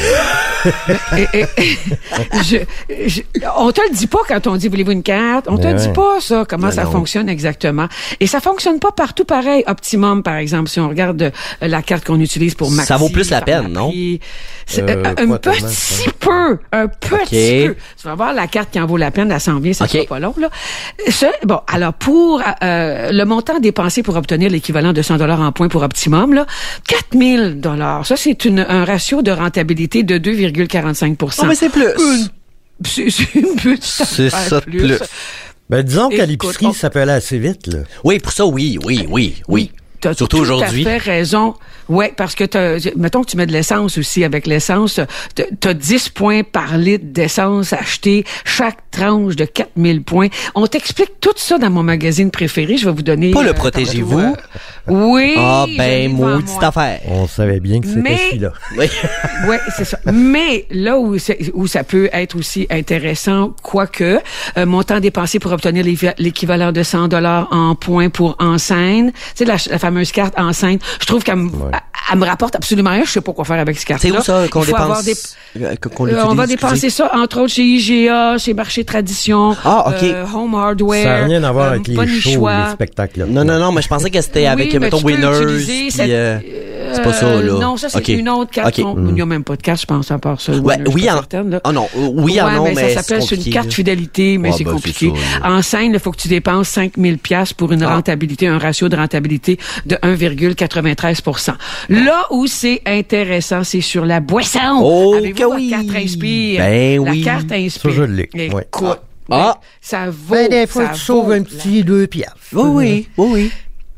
Et- et- je, je- on te le dit pas quand on dit voulez-vous une carte. On te Mais dit ouais. pas ça, comment Mais ça non. fonctionne exactement. Et ça fonctionne pas partout pareil. Optimum, par exemple, si on regarde euh, la carte qu'on utilise pour Maxi. Ça vaut plus la peine, Pharmaprix, c'est, Euh, euh, pas un tellement, petit ça. peu, un petit Ok. peu. Tu vas voir la carte qui en vaut la peine, elle s'en vient, ça Ok. sera pas long, là. Ce- bon, alors pour euh, le montant dépensé pour obtenir l'équivalent de cent dollars en points pour Optimum, là, quatre mille dollars. Ça, c'est une, un ratio de rentabilité de deux virgule quarante-cinq pour cent. Oh, mais c'est plus. C'est c'est une petite C'est affaire ça de plus. Ben, disons qu'à Écoute, l'épicerie, on- ça peut aller assez vite, là. Oui, pour ça, oui, oui, oui, oui. T'as Surtout tout aujourd'hui. à fait raison. Ouais, parce que t'as, mettons que tu mets de l'essence aussi. Avec l'essence, t'as, t'as dix points par litre d'essence acheté, chaque tranche de quatre mille points. On t'explique tout ça dans mon magazine préféré. Je vais vous donner... Pas le euh, protégez-vous. tantôt, euh, oui. Ah, je l'ai ben, devant maudite moi. affaire. On savait bien que c'était Mais- celui-là. Oui. Oui, c'est ça. Mais là où, c'est- où ça peut être aussi intéressant, quoique, euh, montant dépensé pour obtenir l'évi- l'équivalent de cent dollars en points pour Enceinte. Tu sais, la, la fameuse carte Enceinte, je trouve qu'elle me, elle- elle me rapporte absolument rien. Je sais pas quoi faire avec cette carte-là. C'est où ça qu'on Il faut dépense? avoir des- euh, qu'on Euh, on va l'utilise, dépenser excusez? ça, entre autres, chez I G A, chez Marché Tradition, Ah, OK. euh, Home Hardware. Ça n'a rien à voir euh, avec les Bonnie shows, Choix. les spectacles. là. Non, non, non, mais je pensais que c'était Oui, avec, mais mettons, tu peux Winners. utiliser puis, cette- euh, c'est pas ça, là. Euh, non, ça, c'est OK. une autre carte. OK. On- Il n'y a même pas de carte, je pense, à part ça. Ouais, Winners, je suis oui, pas en- certaine, là. Ah non, euh, oui, en Ouais, non, ben, mais ça s'appelle c'est c'est une compliqué, carte là. fidélité, mais Ouais, c'est ben, compliqué. c'est ça, là. En scène, il faut que tu dépenses cinq mille piastres pour une Ah. rentabilité, un ratio de rentabilité de un virgule quatre-vingt-treize pour cent. Là où c'est intéressant, c'est sur la boisson. Oh, Avez-vous que votre oui. carte Inspire? Ben la oui. carte Inspire. Ça, je l'ai. Écoute, Ouais. Ah. ça vaut, Ben, des fois, ça tu sauves vaut un petit deux piastres. Oui, oui, oui, oui.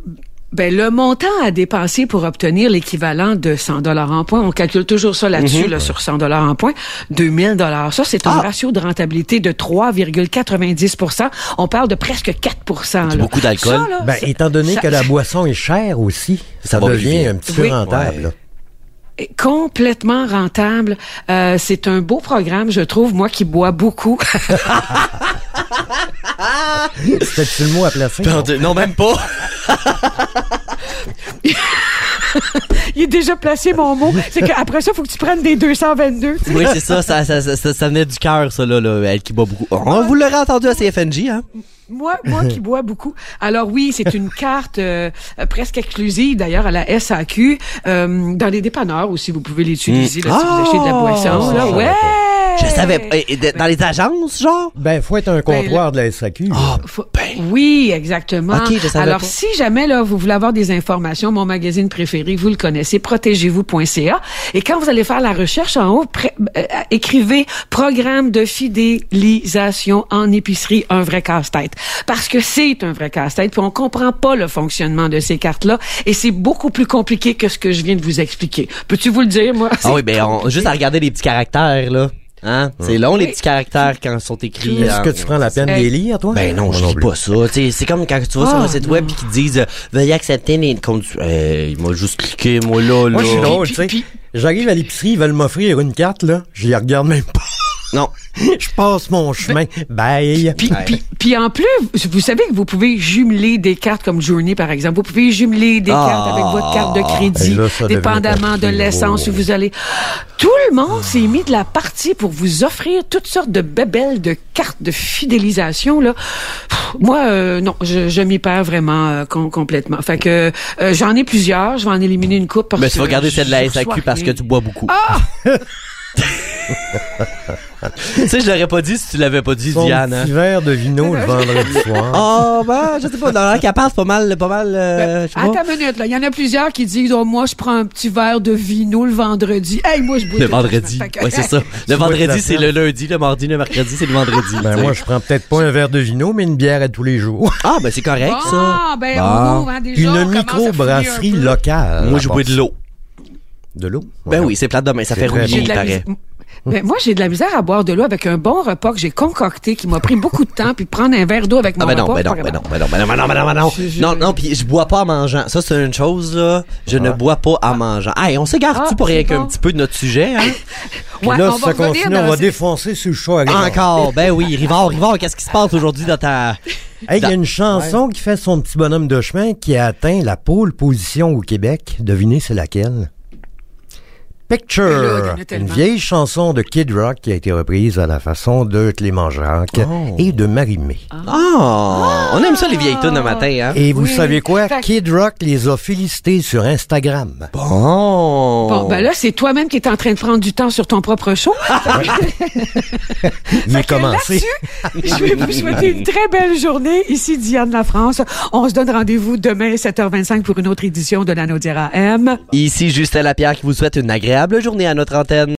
Ben, le montant à dépenser pour obtenir l'équivalent de cent dollars en points, on calcule toujours ça là-dessus, Mhm. là, sur cent dollars en points, deux mille dollars. Ça, c'est un Ah. ratio de rentabilité de trois virgule quatre-vingt-dix pour cent. On parle de presque quatre pour cent. C'est là. beaucoup d'alcool. Ça, là, Ben, c'est- étant donné ça- que la boisson est chère aussi, ça, Ça va plus devient vite. un petit peu Oui. rentable. Ouais. là. est complètement rentable. Euh, c'est un beau programme, je trouve, moi qui bois beaucoup. C'était-tu le mot à placer? Non, de- non, même pas. Il est déjà placé, mon mot. C'est qu'après ça, il faut que tu prennes des deux cent vingt-deux. tu sais. Oui, c'est ça, ça, ça, ça, ça, ça venait du cœur, ça, là, là, elle qui boit beaucoup. Oh, vous l'aurez entendu à C F N J, hein? Moi, moi qui bois beaucoup. Alors oui, c'est une carte euh, euh, presque exclusive d'ailleurs à la S A Q. Euh, dans les dépanneurs aussi, vous pouvez l'utiliser Mm. là, si vous achetez de la boisson. Là. Ah, Ouais! Je savais pas. Et- et de- Dans les agences, genre? Ben, faut être un comptoir de la S A Q. là. Ah, Faut- Oui, exactement. Ok, je savais Alors, pas. si jamais là vous voulez avoir des informations, mon magazine préféré, vous le connaissez, protégez vous point c a. Et quand vous allez faire la recherche en haut, pré- euh, écrivez programme de fidélisation en épicerie, un vrai casse-tête. Parce que c'est un vrai casse-tête, puis on comprend pas le fonctionnement de ces cartes-là, et c'est beaucoup plus compliqué que ce que je viens de vous expliquer. Peux-tu vous le dire, moi? Ah oui, ben, on- juste à regarder les petits caractères, là. Hein? C'est long, les Oui. petits caractères, quand ils sont écrits. Est-ce en- que tu prends la peine de les lire, toi? Ben non, Moi je lis plus. pas ça. Tu sais, c'est comme quand tu vas sur Ah, un site web et qu'ils te disent euh, veuillez accepter les conditions. Euh, il m'a juste cliqué, moi, là, là. Moi, je suis drôle, Puis- tu sais. puis- J'arrive à l'épicerie, ils veulent m'offrir une carte, là. Je les regarde même pas. Non. Je passe mon chemin. Bye. Puis, puis, puis en plus, vous savez que vous pouvez jumeler des cartes comme Journey, par exemple. Vous pouvez jumeler des Ah. cartes avec votre carte de crédit, Et là, ça devient dépendamment de compliqué. l'essence Oh. où vous allez. Tout le monde s'est mis de la partie pour vous offrir toutes sortes de bébelles de cartes de fidélisation, là. Pff, Moi, euh, non, je, je m'y perds vraiment euh, com- complètement. Fait que euh, j'en ai plusieurs. Je vais en éliminer une coupe parce Ben, que tu vas garder celle de la je S A Q reçois parce que rien. tu bois beaucoup. Ah! Tu sais, je l'aurais pas dit si tu l'avais pas dit, Son Diane. hein. petit verre de vino le vendredi soir. Oh, ben, je sais pas. Dans l'air qu'elle parle, c'est pas mal, pas mal, euh, je sais pas. Attends une minute, là. Il y en a plusieurs qui disent, oh, moi, je prends un petit verre de vino le vendredi. Hey, moi, je bois Le tout le vendredi. temps. Fait que- Ouais, c'est ça. Le bois toute la vendredi, c'est le semaine. lundi. Le mardi, le mercredi, c'est le vendredi. Ben, moi, je prends peut-être pas un verre de vino, mais une bière à tous les jours. Ah, ben, c'est correct, ça. Ah, ben, Bon. on ouvre, hein, déjà, on Une commence à micro-brasserie fouiller un peu. locale. Moi, je bois de l'eau. De l'eau? Ben Ouais. oui, c'est plate demain. Ça C'est fait très rouiller, J'ai il de la paraît. mis- Ben, moi, j'ai de la misère à boire de l'eau avec un bon repas que j'ai concocté, qui m'a pris beaucoup de temps, puis prendre un verre d'eau avec mon Ah, ben non, repas. ben non, ben non, ben non, ben non, ben non, ben non, ben non. Je- je- Non, non, puis je bois pas en mangeant. Ça, c'est une chose, là. Je ne bois pas en mangeant. Hey, on s'égare-tu Ah, pour rien c'est qu'un bon. petit peu de notre sujet, hein? Puis Ouais, là, on si va ça revenir continue, dans on va ce- défoncer sur le show avec Encore, ben oui. Rivard, Rivard, qu'est-ce qui se passe aujourd'hui dans ta... Hey, il y a dans- une chanson qui fait son petit bonhomme de chemin qui a atteint la pôle position au Québec. Devinez c'est laquelle? Ben là, il y Picture, en a une tellement. vieille chanson de Kid Rock qui a été reprise à la façon de Clément Jacques Oh. et de Marie-Mé. Ah! On aime ça, les vieilles tunes le matin, hein? Et vous Oui. savez quoi? Fait- Kid Rock les a félicités sur Instagram. Bon! Bon, ben là, c'est toi-même qui es en train de prendre du temps sur ton propre show. Il est commencé. Là-dessus, je vais vous souhaiter une très belle journée. Ici Diane La France. On se donne rendez-vous demain, sept heures vingt-cinq, pour une autre édition de la Naudière A M. Ici Justin Lapierre qui vous souhaite une agréable journée à notre antenne.